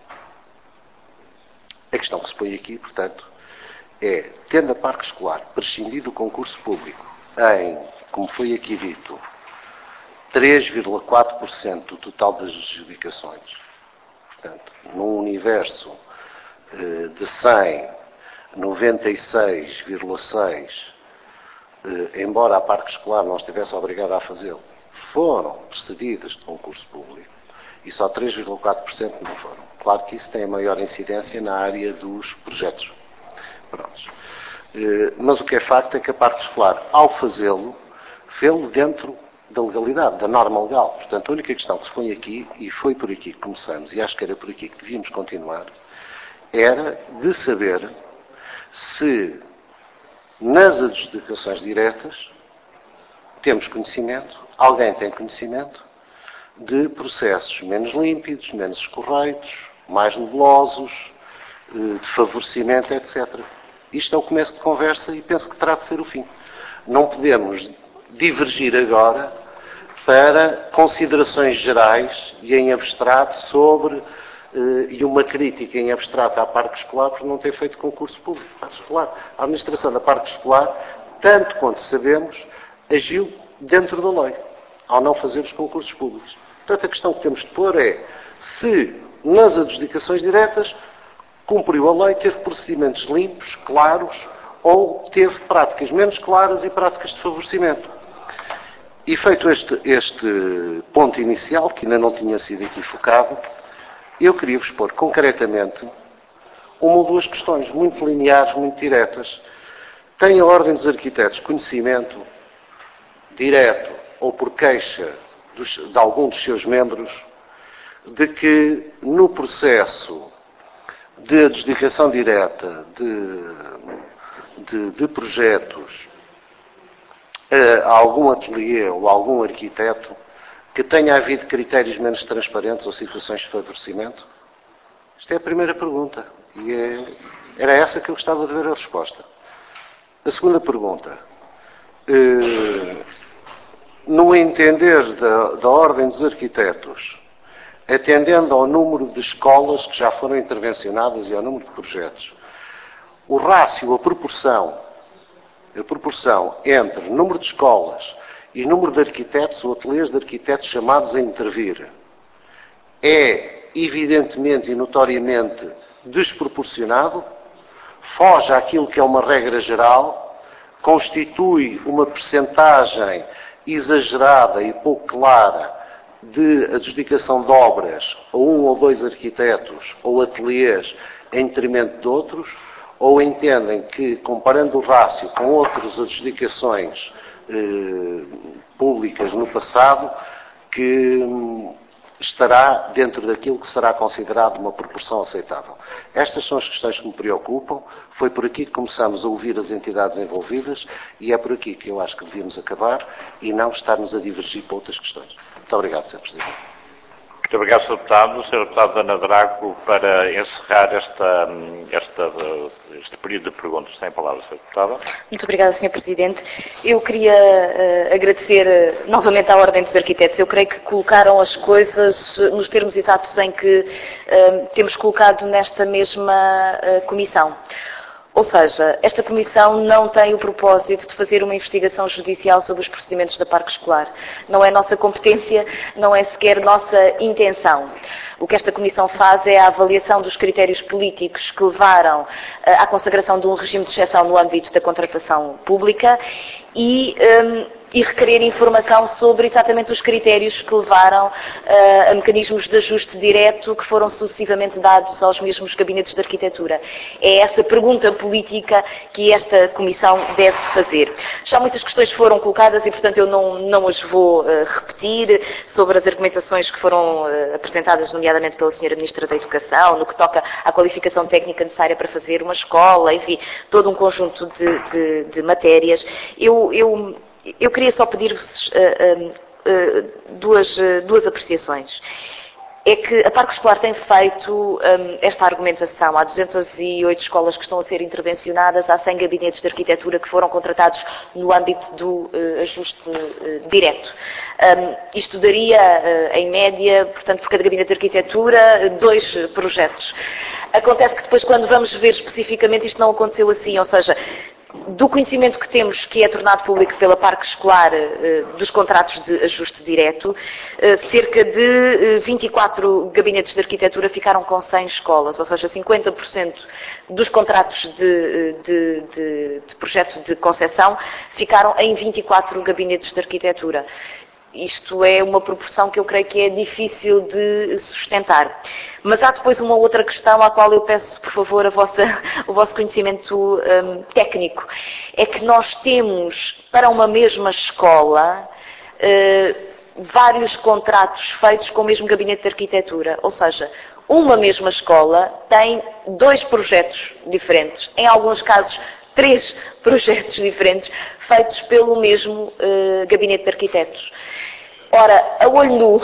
A questão que se põe aqui, portanto, é, tendo a Parque Escolar prescindido do concurso público em, como foi aqui dito, três vírgula quatro por cento do total das adjudicações, portanto, num universo eh, de cem, noventa e seis vírgula seis por cento, Eh, embora a Parque Escolar não estivesse obrigada a fazê-lo, foram precedidas de concurso público e só três vírgula quatro por cento não foram. Claro que isso tem a maior incidência na área dos projetos. Prontos. Eh, mas o que é facto é que a Parque Escolar, ao fazê-lo, fê-lo dentro da legalidade, da norma legal. Portanto, a única questão que se põe aqui, e foi por aqui que começamos, e acho que era por aqui que devíamos continuar, era de saber se nas adjudicações diretas temos conhecimento, alguém tem conhecimento de processos menos límpidos, menos escorreitos, mais nebulosos, de favorecimento, etcétera. Isto é o começo de conversa e penso que terá de ser o fim. Não podemos divergir agora para considerações gerais e em abstrato sobre e uma crítica em abstrato à Parque Escolar por não ter feito concurso público. Parque Escolar. A administração da Parque Escolar, tanto quanto sabemos, agiu dentro da lei, ao não fazer os concursos públicos. Portanto, a questão que temos de pôr é se, nas adjudicações diretas, cumpriu a lei, teve procedimentos limpos, claros, ou teve práticas menos claras e práticas de favorecimento. E feito este, este ponto inicial, que ainda não tinha sido aqui focado, eu queria vos pôr concretamente uma ou duas questões muito lineares, muito diretas. Tem a Ordem dos Arquitetos conhecimento direto ou por queixa dos, de algum dos seus membros de que no processo de adjudicação direta de, de, de projetos a algum ateliê ou algum arquiteto que tenha havido critérios menos transparentes ou situações de favorecimento? Esta é a primeira pergunta. E é, era essa que eu gostava de ver a resposta. A segunda pergunta. Eh, no entender da, da Ordem dos Arquitetos, atendendo ao número de escolas que já foram intervencionadas e ao número de projetos, o rácio, a proporção a proporção entre número de escolas e número de arquitetos ou ateliês de arquitetos chamados a intervir é evidentemente e notoriamente desproporcionado, foge àquilo que é uma regra geral, constitui uma percentagem exagerada e pouco clara de adjudicação de obras a um ou dois arquitetos ou ateliês em detrimento de outros, ou entendem que, comparando o rácio com outras adjudicações eh, públicas no passado, que hum, estará dentro daquilo que será considerado uma proporção aceitável. Estas são as questões que me preocupam. Foi por aqui que começamos a ouvir as entidades envolvidas e é por aqui que eu acho que devíamos acabar e não estarmos a divergir para outras questões. Muito obrigado, senhor Presidente. Muito obrigado, senhor Deputado. senhor Deputado Ana Drago, para encerrar esta, esta, este período de perguntas. Tem a palavra, senhor Deputado. Muito obrigada, senhor Presidente. Eu queria uh, agradecer uh, novamente à Ordem dos Arquitetos. Eu creio que colocaram as coisas nos termos exatos em que uh, temos colocado nesta mesma uh, comissão. Ou seja, esta Comissão não tem o propósito de fazer uma investigação judicial sobre os procedimentos da Parque Escolar. Não é nossa competência, não é sequer nossa intenção. O que esta Comissão faz é a avaliação dos critérios políticos que levaram uh, à consagração de um regime de exceção no âmbito da contratação pública e, um, e requerer informação sobre exatamente os critérios que levaram uh, a mecanismos de ajuste direto que foram sucessivamente dados aos mesmos gabinetes de arquitetura. É essa pergunta política que esta Comissão deve fazer. Já muitas questões foram colocadas e, portanto, eu não, não as vou uh, repetir sobre as argumentações que foram uh, apresentadas, nomeadamente pela senhora Ministra da Educação, no que toca à qualificação técnica necessária para fazer uma escola, enfim, todo um conjunto de, de, de matérias. Eu, eu, eu queria só pedir-vos uh, uh, uh, duas, uh, duas apreciações. É que a Parque Escolar tem feito um, esta argumentação. Há duzentas e oito escolas que estão a ser intervencionadas, há cem gabinetes de arquitetura que foram contratados no âmbito do uh, ajuste uh, direto. Um, isto daria, uh, em média, portanto, por cada gabinete de arquitetura, dois projetos. Acontece que depois, quando vamos ver especificamente, isto não aconteceu assim, ou seja, do conhecimento que temos, que é tornado público pela Parque Escolar, dos contratos de ajuste direto, cerca de vinte e quatro gabinetes de arquitetura ficaram com cem escolas, ou seja, cinquenta por cento dos contratos de, de, de, de projeto de concessão ficaram em vinte e quatro gabinetes de arquitetura. Isto é uma proporção que eu creio que é difícil de sustentar. Mas há depois uma outra questão à qual eu peço, por favor, a vossa, o vosso conhecimento um, técnico. É que nós temos, para uma mesma escola, uh, vários contratos feitos com o mesmo gabinete de arquitetura. Ou seja, uma mesma escola tem dois projetos diferentes. Em alguns casos, três projetos diferentes, feitos pelo mesmo uh, gabinete de arquitetos. Ora, a olho nu,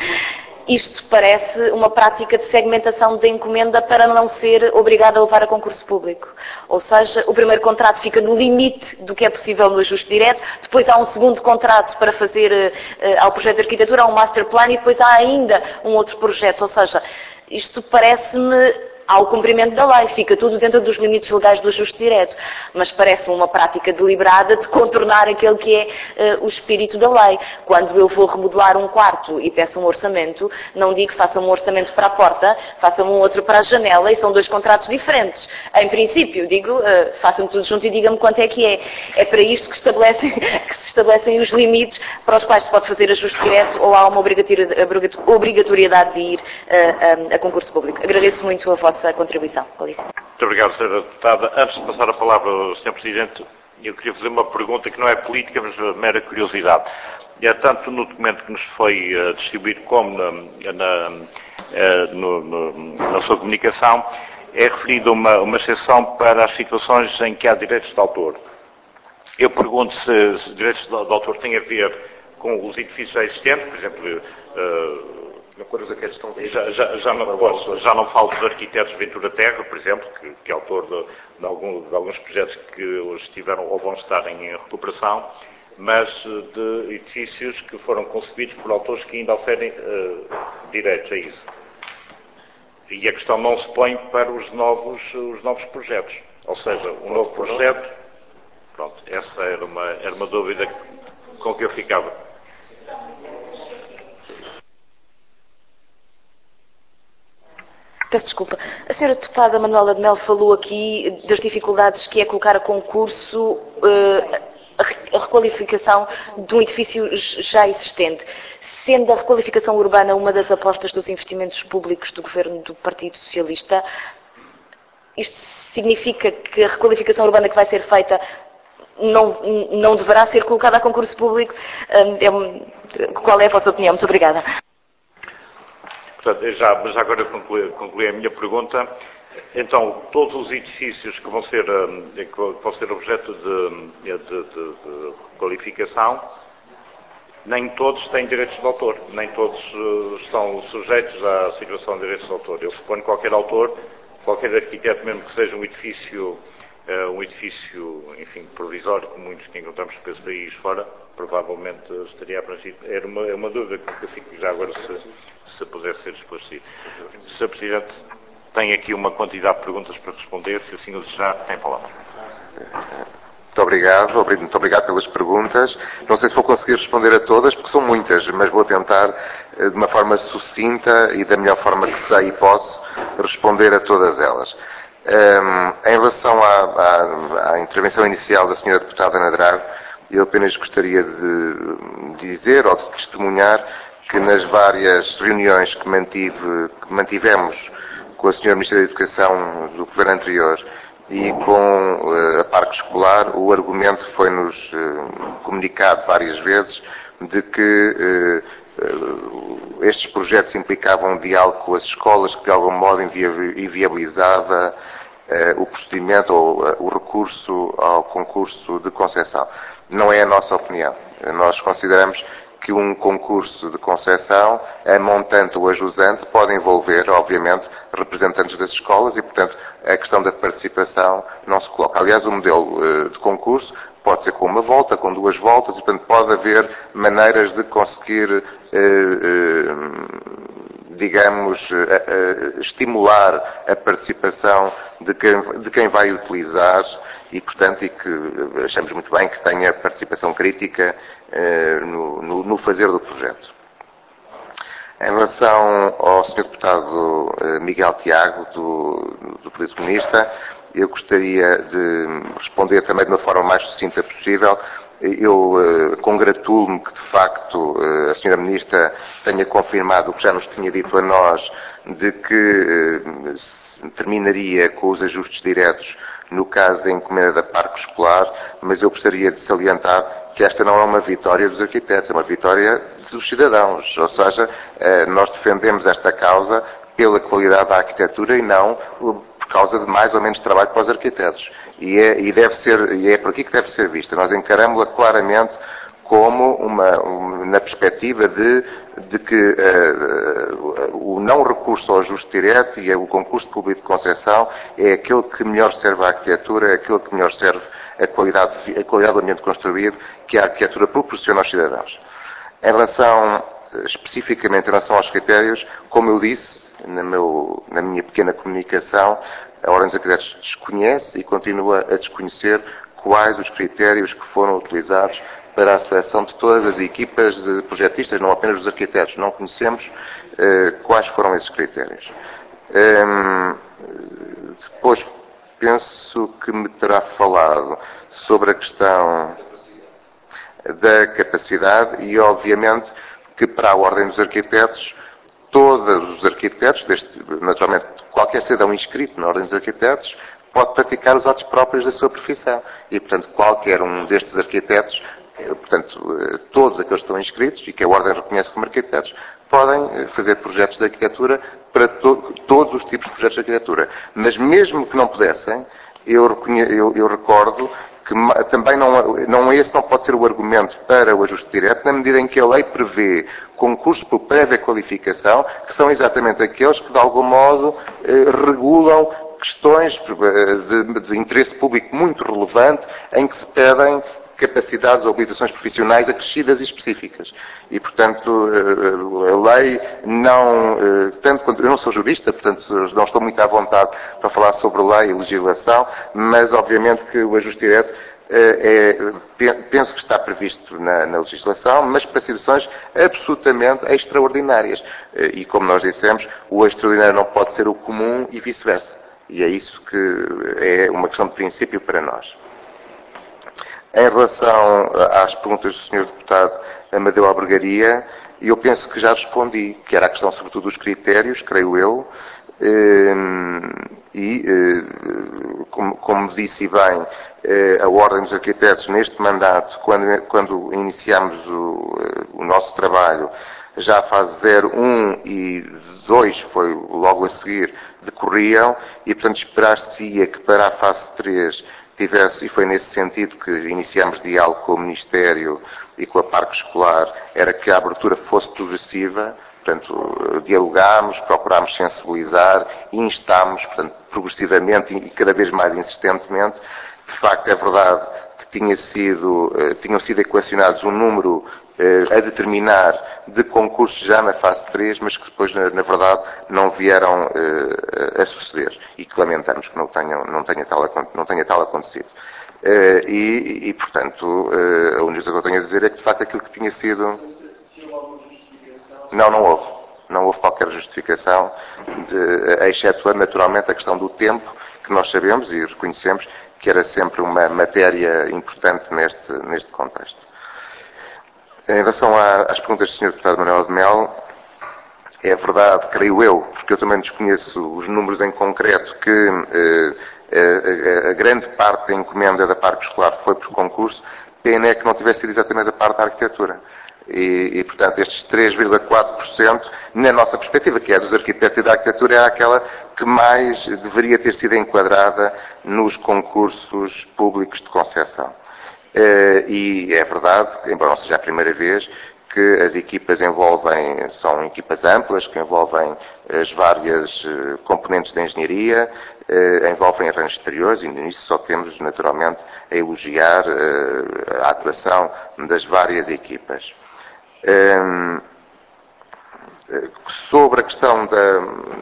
isto parece uma prática de segmentação de encomenda para não ser obrigado a levar a concurso público. Ou seja, o primeiro contrato fica no limite do que é possível no ajuste direto, depois há um segundo contrato para fazer uh, ao projeto de arquitetura, há um master plan e depois há ainda um outro projeto. Ou seja, isto parece-me ao cumprimento da lei, fica tudo dentro dos limites legais do ajuste direto, mas parece-me uma prática deliberada de contornar aquele que é uh, o espírito da lei. Quando eu vou remodelar um quarto e peço um orçamento, não digo que faça um orçamento para a porta, faça-me um outro para a janela e são dois contratos diferentes. Em princípio, digo, uh, faça-me tudo junto e diga-me quanto é que é. É para isto que, estabelecem, que se estabelecem os limites para os quais se pode fazer ajuste direto ou há uma obrigatoriedade de ir uh, a, a concurso público. Agradeço muito a vossa a contribuição. Muito obrigado, senhora Deputada. Antes de passar a palavra ao senhor Presidente, eu queria fazer uma pergunta que não é política, mas mera curiosidade. É tanto no documento que nos foi uh, distribuído como na, na, uh, no, no, na sua comunicação, é referida uma, uma exceção para as situações em que há direitos de autor. Eu pergunto se, se direitos de, de autor têm a ver com os edifícios já existentes, por exemplo, uh, Já, já, já, não, posso, já não falo dos arquitetos Ventura Terra, por exemplo, que, que é autor de, de, algum, de alguns projetos que hoje estiveram ou vão estar em recuperação, mas de edifícios que foram concebidos por autores que ainda oferem uh, direitos a isso. E a questão não se põe para os novos, os novos projetos. Ou seja, um novo projeto... Pronto, essa era uma, era uma dúvida com que eu ficava. Peço desculpa. A senhora deputada Manuela de Melo falou aqui das dificuldades que é colocar a concurso uh, a requalificação de um edifício já existente. Sendo a requalificação urbana uma das apostas dos investimentos públicos do governo do Partido Socialista, isto significa que a requalificação urbana que vai ser feita não, não deverá ser colocada a concurso público? Uh, qual é a vossa opinião? Muito obrigada. Portanto, já, mas agora concluí, concluí a minha pergunta. Então, todos os edifícios que vão ser, que vão ser objeto de, de, de, de qualificação, nem todos têm direitos de autor, nem todos estão sujeitos à situação de direitos de autor. Eu suponho que qualquer autor, qualquer arquiteto, mesmo que seja um edifício, um edifício, enfim, provisório, como muitos que encontramos pelo país fora, provavelmente estaria abrangido. Era uma, é uma dúvida que eu fico já agora se, se pudesse ser esclarecido. senhor Presidente, tem aqui uma quantidade de perguntas para responder, se assim o desejar, tem a palavra. Muito obrigado, muito obrigado pelas perguntas. Não sei se vou conseguir responder a todas, porque são muitas, mas vou tentar, de uma forma sucinta e da melhor forma que sei e posso, responder a todas elas. Um, em relação à, à, à intervenção inicial da senhora deputada Ana Drago, eu apenas gostaria de dizer ou de testemunhar que nas várias reuniões que, mantive, que mantivemos com a senhora Ministra da Educação do governo anterior e com uh, a Parque Escolar, o argumento foi-nos uh, comunicado várias vezes de que uh, uh, estes projetos implicavam um diálogo com as escolas que de algum modo inviabilizava uh, o procedimento ou uh, o recurso ao concurso de concessão. Não é a nossa opinião. Nós consideramos que um concurso de concessão, a montante ou a jusante, pode envolver, obviamente, representantes das escolas e, portanto, a questão da participação não se coloca. Aliás, o modelo uh, de concurso pode ser com uma volta, com duas voltas, e, portanto, pode haver maneiras de conseguir, uh, uh, digamos, uh, uh, estimular a participação de quem, de quem vai utilizar e, portanto, e que achamos muito bem que tenha participação crítica uh, no, no, no fazer do projeto. Em relação ao senhor Deputado uh, Miguel Tiago, do, do Partido Comunista, eu gostaria de responder também de uma forma mais sucinta possível. Eu uh, congratulo-me que, de facto, uh, a senhora Ministra tenha confirmado o que já nos tinha dito a nós, de que uh, terminaria com os ajustes diretos no caso da encomenda da Parque Escolar, mas eu gostaria de salientar que esta não é uma vitória dos arquitetos, é uma vitória dos cidadãos. Ou seja, uh, nós defendemos esta causa pela qualidade da arquitetura e não por causa de mais ou menos trabalho para os arquitetos. E é, e deve ser, e é por aqui que deve ser vista. Nós encaramos-la claramente como uma, uma, na perspectiva de, de que uh, uh, o não recurso ao ajuste direto e o concurso público de concessão é aquele que melhor serve à arquitetura, é aquele que melhor serve a qualidade, a qualidade do ambiente construído que a arquitetura proporciona aos cidadãos. Em relação, especificamente em relação aos critérios, como eu disse, na, meu, na minha pequena comunicação, a Ordem dos Arquitetos desconhece e continua a desconhecer quais os critérios que foram utilizados para a seleção de todas as equipas de projetistas, não apenas dos arquitetos. Não conhecemos eh, quais foram esses critérios. Um, depois, penso que me terá falado sobre a questão da capacidade e, obviamente, que para a Ordem dos Arquitetos, todos os arquitetos, desde, naturalmente, qualquer cidadão inscrito na Ordem dos Arquitetos, pode praticar os atos próprios da sua profissão. E, portanto, qualquer um destes arquitetos, portanto, todos aqueles que estão inscritos e que a Ordem reconhece como arquitetos, podem fazer projetos de arquitetura para to todos os tipos de projetos de arquitetura. Mas mesmo que não pudessem, eu, eu, eu recordo que também não, não, esse não pode ser o argumento para o ajuste direto, na medida em que a lei prevê concursos por prévia qualificação, que são exatamente aqueles que, de algum modo, eh, regulam questões de, de interesse público muito relevante, em que se pedem capacidades ou habilitações profissionais acrescidas e específicas. E, portanto, a lei não... Tanto quanto, eu não sou jurista, portanto, não estou muito à vontade para falar sobre lei e legislação, mas, obviamente, que o ajuste direto É, penso que está previsto na, na legislação, mas para situações absolutamente extraordinárias. E, como nós dissemos, o extraordinário não pode ser o comum e vice-versa. E é isso que é uma questão de princípio para nós. Em relação às perguntas do senhor Deputado Amadeu Albergaria, eu penso que já respondi, que era a questão sobretudo dos critérios, creio eu, e, como, como disse bem, a Ordem dos Arquitetos, neste mandato, quando, quando iniciamos o, o nosso trabalho, já a fase zero, um e dois, foi logo a seguir, decorriam, e portanto esperar-se-ia que para a fase três tivesse, e foi nesse sentido que iniciamos diálogo com o Ministério e com a Parque Escolar, era que a abertura fosse progressiva. Portanto, dialogámos, procurámos sensibilizar, instámos, portanto, progressivamente e cada vez mais insistentemente. De facto, é verdade que tinha sido, tinham sido equacionados um número a determinar de concursos já na fase três, mas que depois, na, na verdade, não vieram a suceder. E que lamentamos que não, tenham, não, tenha, tal, não tenha tal acontecido. E, e, portanto, a única coisa que eu tenho a dizer é que, de facto, aquilo que tinha sido... Não, não houve. Não houve qualquer justificação, de, excetuando naturalmente a questão do tempo, que nós sabemos e reconhecemos que era sempre uma matéria importante neste, neste contexto. Em relação à, às perguntas do senhor Deputado Manuel de Melo, é verdade, creio eu, porque eu também desconheço os números em concreto, que eh, a, a, a grande parte da encomenda da Parque Escolar foi por concurso, pena é que não tivesse sido exatamente a parte da arquitetura. E, e, portanto, estes três vírgula quatro por cento, na nossa perspectiva, que é dos arquitetos e da arquitetura, é aquela que mais deveria ter sido enquadrada nos concursos públicos de concessão. E é verdade, embora não seja a primeira vez, que as equipas envolvem, são equipas amplas, que envolvem as várias componentes da engenharia, envolvem arranjos exteriores, e nisso só temos, naturalmente, a elogiar a atuação das várias equipas. Um, sobre a questão da,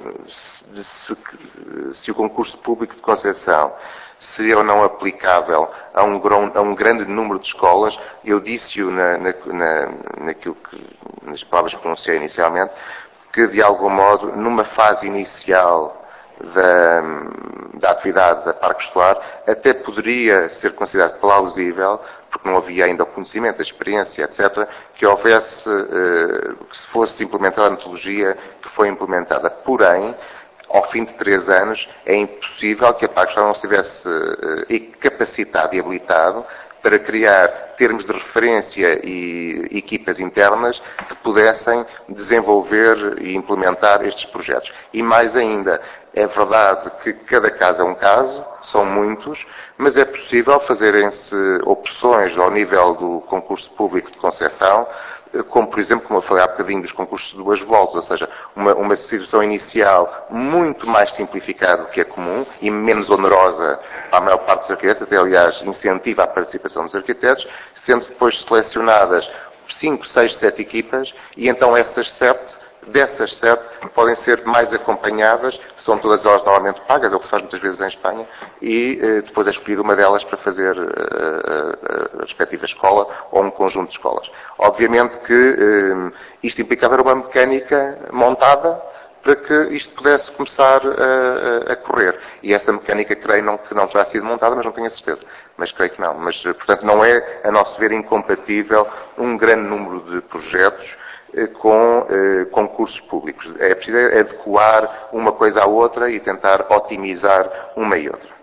de se, se o concurso público de concessão seria ou não aplicável a um, a um grande número de escolas, eu disse-o na, na, na, naquilo que, nas palavras que pronunciei inicialmente, que de algum modo, numa fase inicial da, da atividade da Parque Escolar, até poderia ser considerado plausível, porque não havia ainda o conhecimento, a experiência, etcétera, que houvesse, que se fosse implementada a metodologia que foi implementada. Porém, ao fim de três anos, é impossível que a Parque Escolar não estivesse capacitado e habilitado para criar termos de referência e equipas internas que pudessem desenvolver e implementar estes projetos. E mais ainda, é verdade que cada caso é um caso, são muitos, mas é possível fazerem-se opções ao nível do concurso público de concessão, como, por exemplo, como eu falei há bocadinho dos concursos de duas voltas, ou seja, uma, uma situação inicial muito mais simplificada do que é comum e menos onerosa para a maior parte dos arquitetos, até, aliás, incentiva a participação dos arquitetos, sendo depois selecionadas cinco, seis, sete equipas, e então essas sete, dessas sete, podem ser mais acompanhadas, são todas elas normalmente pagas, é o que se faz muitas vezes em Espanha, e eh, depois é escolhida uma delas para fazer eh, a respectiva escola ou um conjunto de escolas. Obviamente que eh, isto implicava uma mecânica montada para que isto pudesse começar a, a, a correr. E essa mecânica, creio não, que não terá sido montada, mas não tenho a certeza. Mas creio que não. Mas, portanto, não é, a nosso ver, incompatível um grande número de projetos com eh, concursos públicos. É preciso adequar uma coisa à outra e tentar otimizar uma e outra.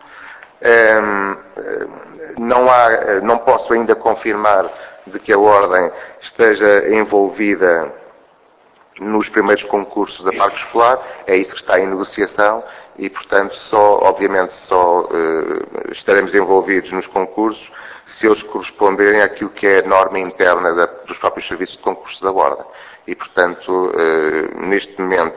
Um, não, há, não posso ainda confirmar de que a Ordem esteja envolvida nos primeiros concursos da Parque Escolar, é isso que está em negociação e, portanto, só, obviamente, só uh, estaremos envolvidos nos concursos se eles corresponderem àquilo que é a norma interna da, dos próprios serviços de concurso da Ordem. E, portanto, uh, neste momento,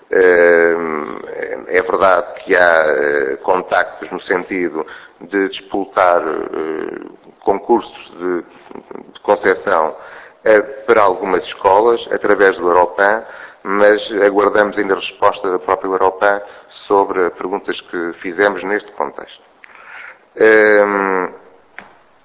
uh, é verdade que há uh, contactos no sentido de disputar uh, concursos de, de concessão para algumas escolas, através do Europan, mas aguardamos ainda a resposta da própria Europan sobre perguntas que fizemos neste contexto. Um,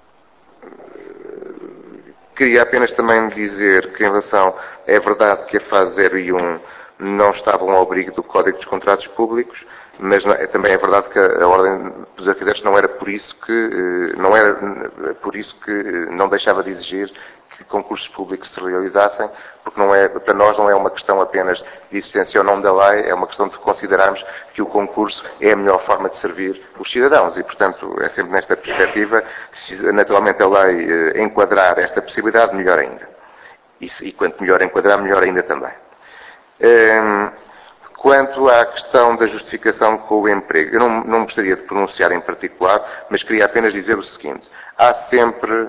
Queria apenas também dizer que, em relação, é verdade que a fase zero e um não estavam ao abrigo do Código dos Contratos Públicos, mas não, também é verdade que a Ordem dos Arquitetos não era por isso que, não era por isso que não deixava de exigir que concursos públicos se realizassem, porque não é, para nós não é uma questão apenas de existência ou não da lei, é uma questão de considerarmos que o concurso é a melhor forma de servir os cidadãos e, portanto, é sempre nesta perspectiva, se naturalmente a lei eh, enquadrar esta possibilidade, melhor ainda. E, e quanto melhor enquadrar, melhor ainda também. Eh, Quanto à questão da justificação com o emprego, eu não, não gostaria de pronunciar em particular, mas queria apenas dizer o seguinte. Há sempre,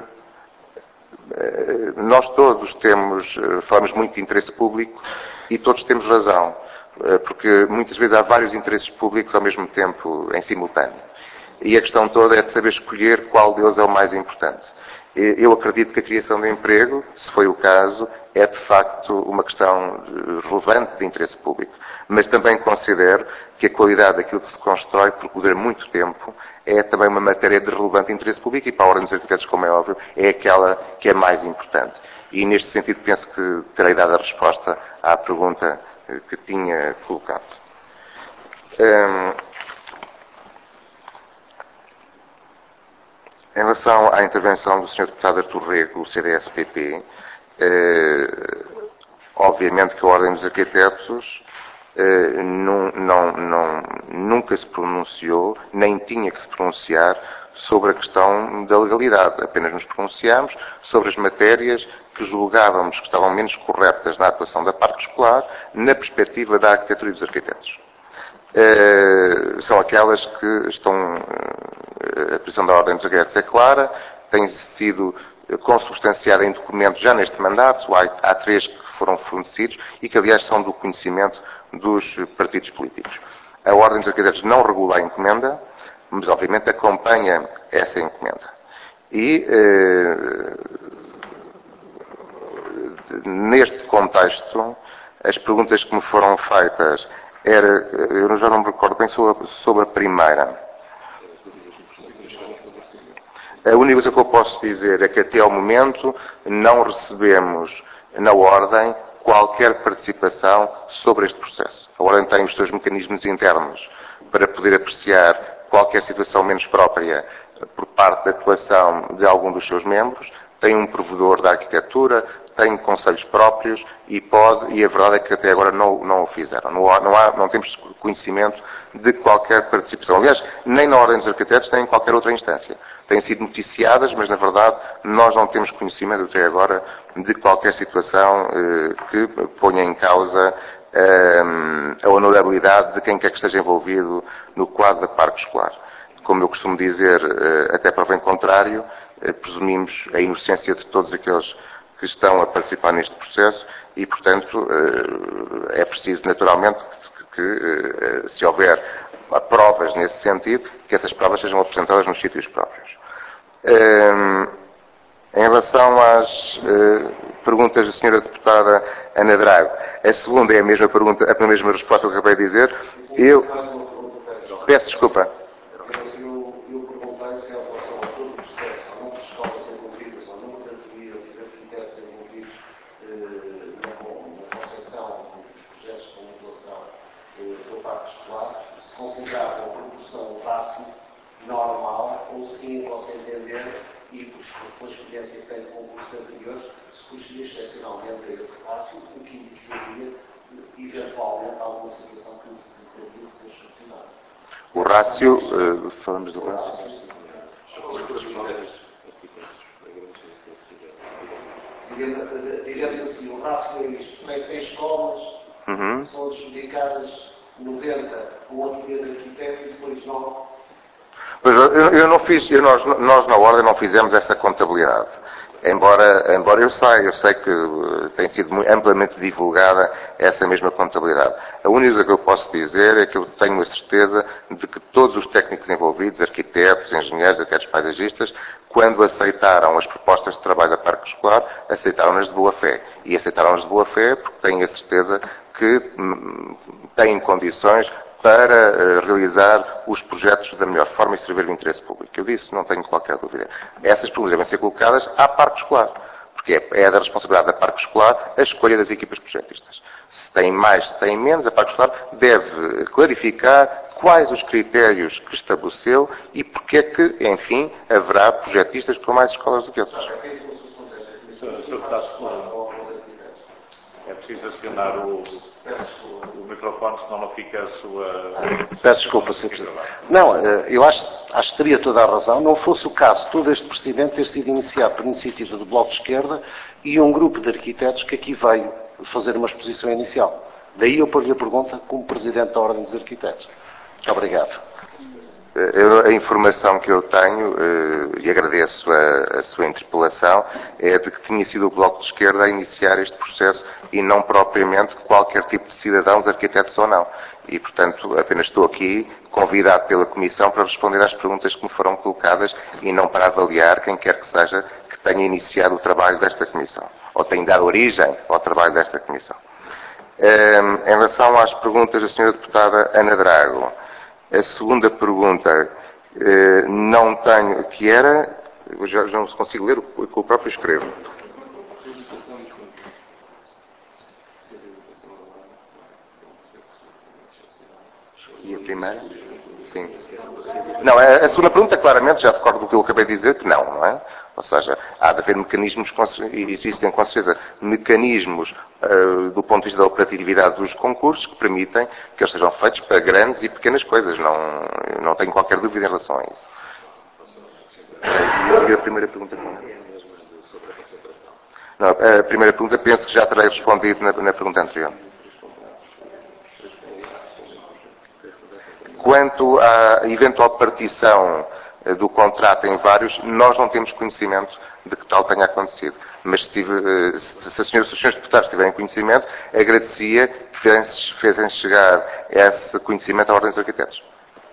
nós todos temos, falamos muito de interesse público e todos temos razão, porque muitas vezes há vários interesses públicos ao mesmo tempo, em simultâneo. E a questão toda é de saber escolher qual deles é o mais importante. Eu acredito que a criação de emprego, se foi o caso, é de facto uma questão relevante de interesse público. Mas também considero que a qualidade daquilo que se constrói, por durar muito tempo, é também uma matéria de relevante interesse público e para a Ordem dos Arquitetos, como é óbvio, é aquela que é mais importante. E neste sentido penso que terei dado a resposta à pergunta que tinha colocado. Hum, Em relação à intervenção do senhor Deputado Artur Rego, do C D S P P, eh, obviamente que a Ordem dos Arquitetos eh, não, não, não, nunca se pronunciou, nem tinha que se pronunciar sobre a questão da legalidade. Apenas nos pronunciámos sobre as matérias que julgávamos que estavam menos corretas na atuação da parte escolar, na perspectiva da arquitetura e dos arquitetos. Uh, são aquelas que estão, uh, a posição da Ordem dos Arquitetos é clara, tem sido consubstanciada em documentos já neste mandato, há, há três que foram fornecidos e que aliás são do conhecimento dos partidos políticos. A Ordem dos Arquitetos não regula a encomenda, mas obviamente acompanha essa encomenda. E uh, neste contexto, as perguntas que me foram feitas era, eu já não me recordo bem sobre, sobre a primeira. A única coisa que eu posso dizer é que até ao momento não recebemos na Ordem qualquer participação sobre este processo. A Ordem tem os seus mecanismos internos para poder apreciar qualquer situação menos própria por parte da atuação de algum dos seus membros, tem um provedor da arquitetura, tem conselhos próprios e pode, e a verdade é que até agora não, não o fizeram. Não, há, não, há, não temos conhecimento de qualquer participação. Aliás, nem na Ordem dos Arquitetos, nem em qualquer outra instância. Têm sido noticiadas, mas na verdade nós não temos conhecimento até agora de qualquer situação eh, que ponha em causa eh, a honorabilidade de quem quer que esteja envolvido no quadro da parte escolar. Como eu costumo dizer, eh, até para o bem contrário, eh, presumimos a inocência de todos aqueles que estão a participar neste processo e, portanto, é preciso, naturalmente, que, que se houver provas nesse sentido, que essas provas sejam apresentadas nos sítios próprios. Em relação às perguntas da senhora Deputada Ana Drago, a segunda é a mesma pergunta, a mesma resposta que eu acabei de dizer. Eu peço desculpa. Considerava a proporção rácio normal, ou se, a você entender, e por experiência que tem de concursos anteriores, se fugir excepcionalmente a esse rácio, o que indiciaria, eventualmente, alguma situação que necessitaria de ser solucionada. O rácio, uh, falamos do rácio. Digamos assim, o rácio é isto, tem seis escolas, uhum. São adjudicadas noventa com o ateliê de arquiteto e depois nove. Pois, eu, eu não fiz, eu, nós, nós na Ordem não fizemos essa contabilidade. Embora, embora eu saiba, eu sei que tem sido amplamente divulgada essa mesma contabilidade. A única coisa que eu posso dizer é que eu tenho a certeza de que todos os técnicos envolvidos, arquitetos, engenheiros, arquitetos paisagistas, quando aceitaram as propostas de trabalho da Parque Escolar, aceitaram-nas de boa fé. E aceitaram-nas de boa fé porque tenho a certeza que têm condições para realizar os projetos da melhor forma e servir o interesse público. Eu disse, não tenho qualquer dúvida. Essas perguntas devem ser colocadas à Parque Escolar. Porque é, é da responsabilidade da Parque Escolar a escolha das equipas projetistas. Se tem mais, se tem menos, a Parque Escolar deve clarificar quais os critérios que estabeleceu e porque é que, enfim, haverá projetistas para mais escolas do que outras. É preciso acionar o, o microfone, senão não fica a sua... Peço desculpa, senhor Presidente. Não, eu acho, acho que teria toda a razão. Não fosse o caso todo este procedimento ter sido iniciado por iniciativa do Bloco de Esquerda e um grupo de arquitetos que aqui veio fazer uma exposição inicial. Daí eu pôr-lhe a pergunta como Presidente da Ordem dos Arquitetos. Obrigado. Eu, a informação que eu tenho, eh, e agradeço a, a sua interpelação, é de que tinha sido o Bloco de Esquerda a iniciar este processo e não propriamente qualquer tipo de cidadãos, arquitetos ou não. E, portanto, apenas estou aqui convidado pela Comissão para responder às perguntas que me foram colocadas e não para avaliar quem quer que seja que tenha iniciado o trabalho desta Comissão, ou tenha dado origem ao trabalho desta Comissão. Eh, em relação às perguntas da senhora Deputada Ana Drago, a segunda pergunta, eh, não tenho, que era, eu já, já não consigo ler o que eu próprio escrevo. E a primeira? Sim. Não, a, a segunda pergunta, claramente, já recordo do que eu acabei de dizer, que não, não é? Ou seja, há de haver mecanismos, e existem com certeza mecanismos uh, do ponto de vista da operatividade dos concursos que permitem que eles sejam feitos para grandes e pequenas coisas. Não, não tenho qualquer dúvida em relação a isso. E a primeira pergunta? Não, a primeira pergunta penso que já terei respondido na, na pergunta anterior. Quanto à eventual partição do contrato em vários, nós não temos conhecimento de que tal tenha acontecido. Mas se, tive, se, se, a senhora, se os senhores deputados tiverem conhecimento, agradecia que fizessem chegar esse conhecimento à Ordem dos Arquitetos.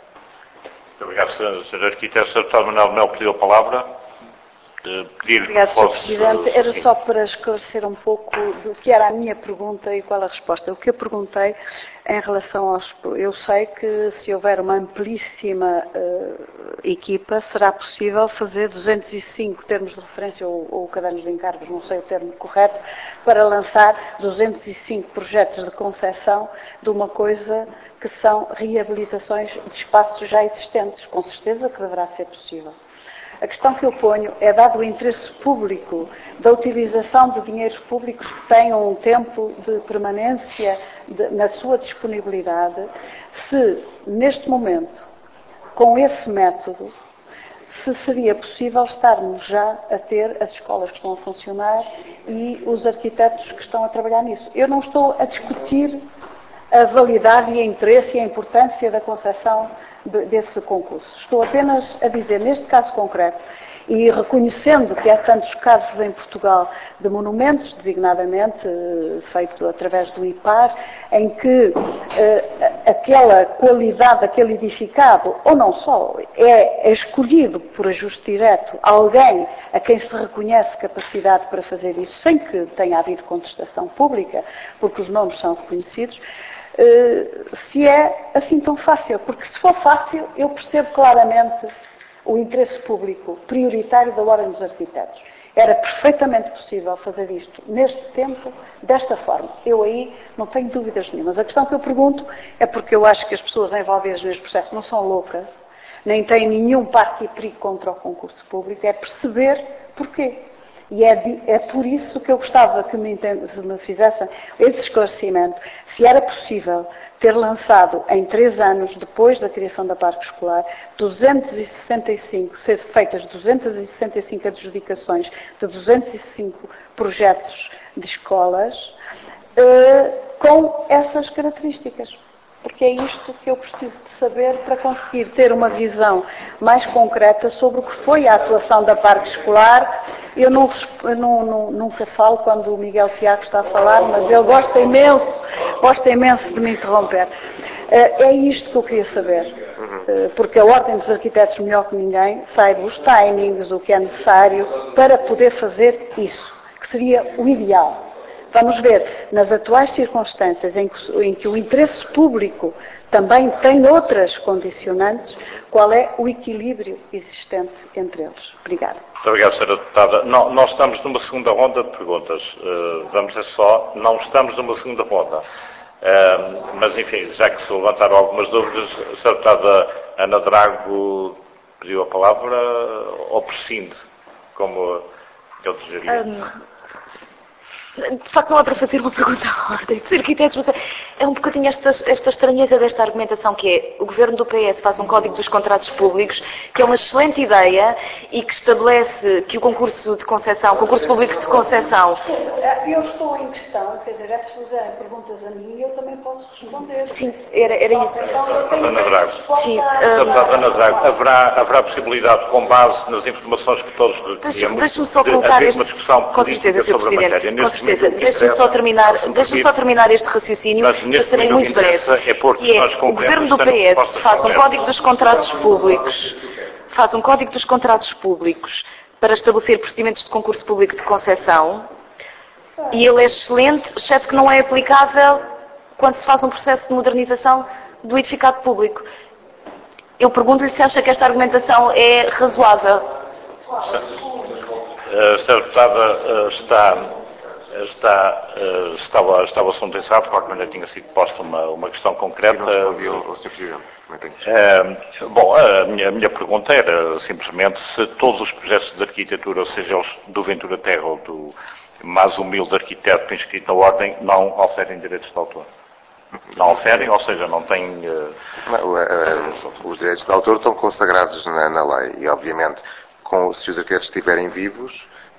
Muito obrigado, senhor Arquiteto. senhor Deputado Manuel Melo pediu a palavra. Obrigado, senhor Presidente. Era só para esclarecer um pouco do que era a minha pergunta e qual a resposta. O que eu perguntei em relação aos... Eu sei que se houver uma amplíssima uh, equipa, será possível fazer duzentos e cinco termos de referência ou, ou cadernos de encargos, não sei o termo correto, para lançar duzentos e cinco projetos de concessão de uma coisa que são reabilitações de espaços já existentes. Com certeza que deverá ser possível. A questão que eu ponho é, dado o interesse público da utilização de dinheiros públicos que tenham um tempo de permanência de, na sua disponibilidade, se, neste momento, com esse método, se seria possível estarmos já a ter as escolas que estão a funcionar e os arquitetos que estão a trabalhar nisso. Eu não estou a discutir a validade e a interesse e a importância da concessão de, desse concurso. Estou apenas a dizer, neste caso concreto, e reconhecendo que há tantos casos em Portugal de monumentos, designadamente feito através do I P A R, em que eh, aquela qualidade, aquele edificado, ou não só, é, é escolhido por ajuste direto alguém a quem se reconhece capacidade para fazer isso, sem que tenha havido contestação pública, porque os nomes são reconhecidos. Uh, se é assim tão fácil, porque se for fácil, eu percebo claramente o interesse público prioritário da Ordem dos Arquitetos. Era perfeitamente possível fazer isto neste tempo, desta forma. Eu aí não tenho dúvidas nenhumas. A questão que eu pergunto é porque eu acho que as pessoas envolvidas neste processo não são loucas, nem têm nenhum parte e perigo contra o concurso público, é perceber porquê. E é, de, é por isso que eu gostava que me, me fizessem esse esclarecimento. Se era possível ter lançado em três anos, depois da criação da Parque Escolar, duzentos e sessenta e cinco, ser feitas duzentas e sessenta e cinco adjudicações de duzentos e cinco projetos de escolas, eh, com essas características. Porque é isto que eu preciso de saber para conseguir ter uma visão mais concreta sobre o que foi a atuação da Parque Escolar. Eu, não, eu não, não, nunca falo quando o Miguel Tiago está a falar, mas ele gosta imenso, gosta imenso de me interromper. É isto que eu queria saber, porque a Ordem dos Arquitetos, melhor que ninguém, sabe os timings, o que é necessário para poder fazer isso, que seria o ideal. Vamos ver, nas atuais circunstâncias em que, em que o interesse público também tem outras condicionantes, qual é o equilíbrio existente entre eles. Obrigada. Muito obrigado, senhora Deputada. Não, nós estamos numa segunda ronda de perguntas. Uh, vamos dizer só, não estamos numa segunda ronda. Uh, mas, enfim, já que se levantaram algumas dúvidas, a senhora Deputada Ana Drago pediu a palavra ou prescinde, como eu desejaria? Um... De facto, não é para fazer uma pergunta à ordem dos arquitetos, mas é um bocadinho esta, esta estranheza desta argumentação, que é o Governo do P S faz um Código dos Contratos Públicos, que é uma excelente ideia e que estabelece que o concurso de concessão, o concurso público de concessão... Eu estou em questão, quer dizer, é se fizerem perguntas a mim, eu também posso responder. Sim, era, era isso. Ana Drago, Sim, uh... Ana Drago, haverá, haverá possibilidade, com base nas informações que todos recolhemos, deixe-me só de colocar haver este... uma discussão com certeza, senhor sobre a matéria. Presidente. Deixe-me só terminar, deixe-me só terminar este raciocínio, para serem muito breve. É e é, o Governo do P S faz um Código dos Contratos Públicos, faz um Código dos Contratos Públicos para estabelecer procedimentos de concurso público de concessão, e ele é excelente, exceto que não é aplicável quando se faz um processo de modernização do edificado público. Eu pergunto-lhe se acha que esta argumentação é razoável. A senhora Deputada está... Está, uh, estava, estava sentenciado, de qualquer maneira tinha sido posta uma, uma questão concreta. Não respondi ao senhor Presidente. Uh, bom, a minha, a minha pergunta era simplesmente se todos os projetos de arquitetura, ou seja, os do Ventura Terra ou do mais humilde arquiteto inscrito na ordem, não oferem direitos de autor. Não oferem, ou seja, não têm... Uh... Não, uh, uh, os direitos de autor estão consagrados na, na lei e, obviamente, com, se os arquitetos estiverem vivos,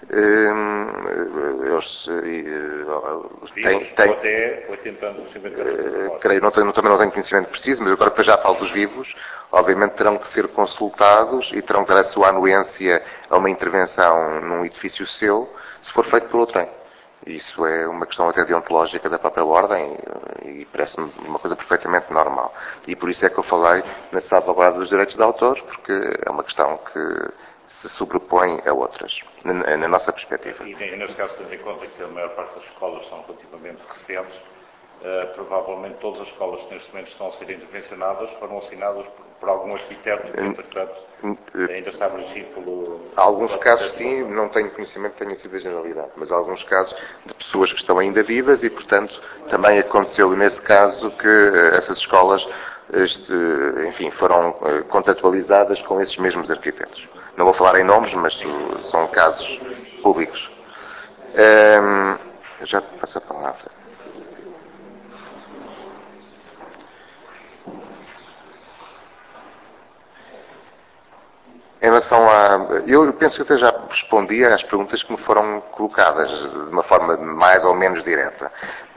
eles têm, têm, até oitenta anos, cinquenta anos. Creio, não tenho, também não tenho conhecimento preciso, mas agora para já falo dos vivos, obviamente terão que ser consultados e terão que dar a sua anuência a uma intervenção num edifício seu, se for feito por outrem. Isso é uma questão até deontológica da própria ordem e parece-me uma coisa perfeitamente normal. E por isso é que eu falei na salvaguarda dos direitos de autor, porque é uma questão que se sobrepõe a outras, na, na nossa perspectiva. E nesse caso, tendo em conta que a maior parte das escolas são relativamente recentes, uh, provavelmente todas as escolas que neste momento estão a ser intervencionadas foram assinadas por, por algum arquiteto que, entretanto, ainda está regido pelo... Há alguns casos, sim, não tenho conhecimento que tenha sido a generalidade, mas há alguns casos de pessoas que estão ainda vivas e, portanto, também aconteceu nesse caso que uh, essas escolas, este, enfim, foram uh, contratualizadas com esses mesmos arquitetos. Não vou falar em nomes, mas são casos públicos. Um, já te passo a palavra. Em relação a... Eu penso que até já respondi às perguntas que me foram colocadas, de uma forma mais ou menos direta.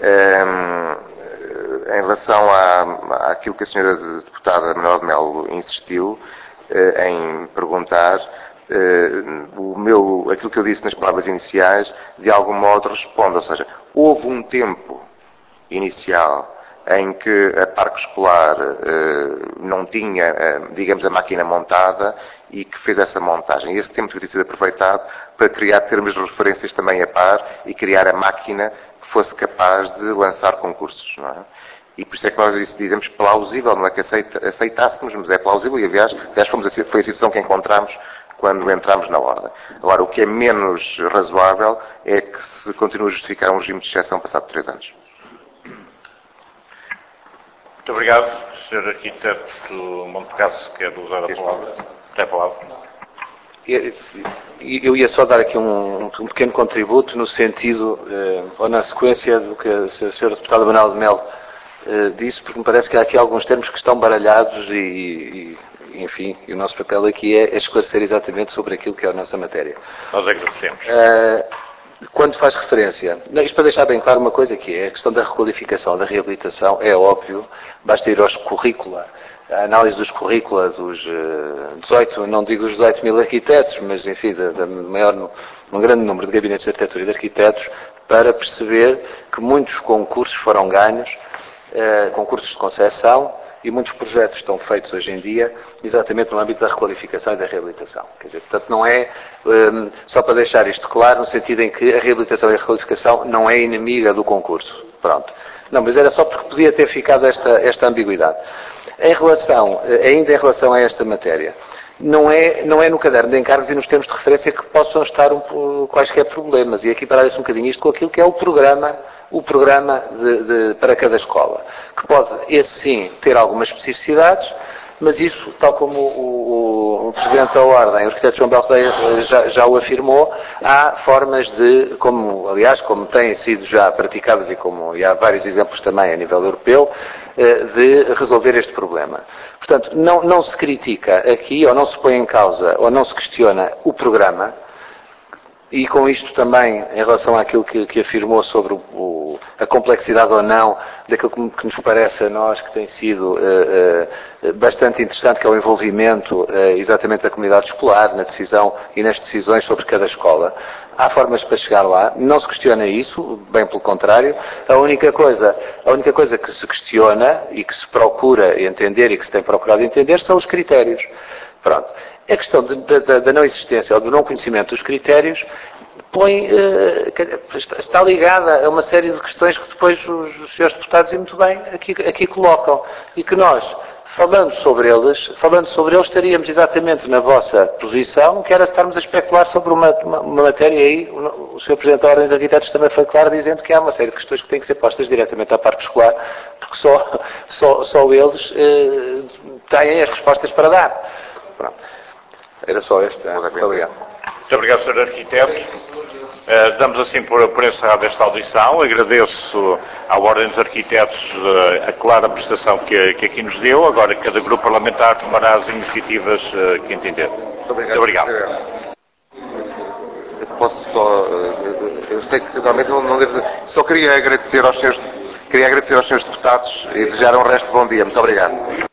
Um, em relação à, àquilo que a senhora deputada Manuela de Melo insistiu, em perguntar, uh, o meu, aquilo que eu disse nas palavras iniciais, de algum modo responde, ou seja, houve um tempo inicial em que a parque escolar uh, não tinha, uh, digamos, a máquina montada e que fez essa montagem. E esse tempo devia ter sido aproveitado para criar termos de referências também a par e criar a máquina que fosse capaz de lançar concursos, não é? E por isso é que nós dizemos plausível, não é que aceita, aceitássemos, mas é plausível e, aliás, aliás fomos a, foi a situação que encontramos quando entramos na ordem. Agora, o que é menos razoável é que se continue a justificar um regime de exceção passado três anos. Muito obrigado. senhor Arquiteto Montecasso, quer usar a palavra? Tem a palavra. Eu ia só dar aqui um, um pequeno contributo no sentido, eh, ou na sequência do que a senhora deputada Manuela de Melo disse, porque me parece que há aqui alguns termos que estão baralhados e, e enfim, e o nosso papel aqui é, é esclarecer exatamente sobre aquilo que é a nossa matéria. Nós agradecemos. Uh, quando faz referência, isto para deixar bem claro uma coisa que é a questão da requalificação, da reabilitação, é óbvio, basta ir aos currícula, a análise dos currícula dos uh, dezoito, não digo os dezoito mil arquitetos, mas enfim, da, da maior, um grande número de gabinetes de arquitetura e de arquitetos, para perceber que muitos concursos foram ganhos, Uh, concursos de concessão, e muitos projetos estão feitos hoje em dia exatamente no âmbito da requalificação e da reabilitação. Quer dizer, portanto, não é, um, só para deixar isto claro, no sentido em que a reabilitação e a requalificação não é inimiga do concurso. Pronto. Não, mas era só porque podia ter ficado esta, esta ambiguidade. Em relação, ainda em relação a esta matéria, não é, não é no caderno de encargos e nos termos de referência que possam estar um, quaisquer problemas. E aqui parece um bocadinho isto com aquilo que é o programa, o programa de, de, para cada escola, que pode, esse sim, ter algumas especificidades, mas isso, tal como o, o, o Presidente da Ordem, o arquiteto João Belrodeia, já, já o afirmou, há formas de, como, aliás, como têm sido já praticadas e como e há vários exemplos também a nível europeu, de resolver este problema. Portanto, não, não se critica aqui, ou não se põe em causa, ou não se questiona o programa, e com isto também, em relação àquilo que, que afirmou sobre o, o, a complexidade ou não daquilo que, que nos parece a nós que tem sido uh, uh, bastante interessante, que é o envolvimento uh, exatamente da comunidade escolar na decisão e nas decisões sobre cada escola. Há formas para chegar lá, não se questiona isso, bem pelo contrário. A única coisa, a única coisa que se questiona e que se procura entender e que se tem procurado entender são os critérios. Pronto. A questão de, de, da não existência ou do não conhecimento dos critérios põe, uh, está ligada a uma série de questões que depois os, os senhores deputados, e muito bem, aqui, aqui colocam. E que nós, falando sobre eles, falando sobre eles, estaríamos exatamente na vossa posição, que era estarmos a especular sobre uma, uma, uma matéria, e aí o, o senhor Presidente da Ordem dos Arquitetos também foi claro, dizendo que há uma série de questões que têm que ser postas diretamente à parte escolar, porque só, só, só eles uh, têm as respostas para dar. Pronto. Era só esta. Muito obrigado. Muito obrigado, senhor Arquiteto. Uh, damos assim por, por encerrada esta audição. Agradeço à Ordem dos Arquitetos uh, a clara prestação que, que aqui nos deu. Agora cada grupo parlamentar tomará as iniciativas uh, que entender. Muito obrigado. Muito obrigado. Eu posso só... Eu sei que realmente não devo... Só queria agradecer aos senhores, queria agradecer aos senhores deputados e desejar um resto de bom dia. Muito obrigado.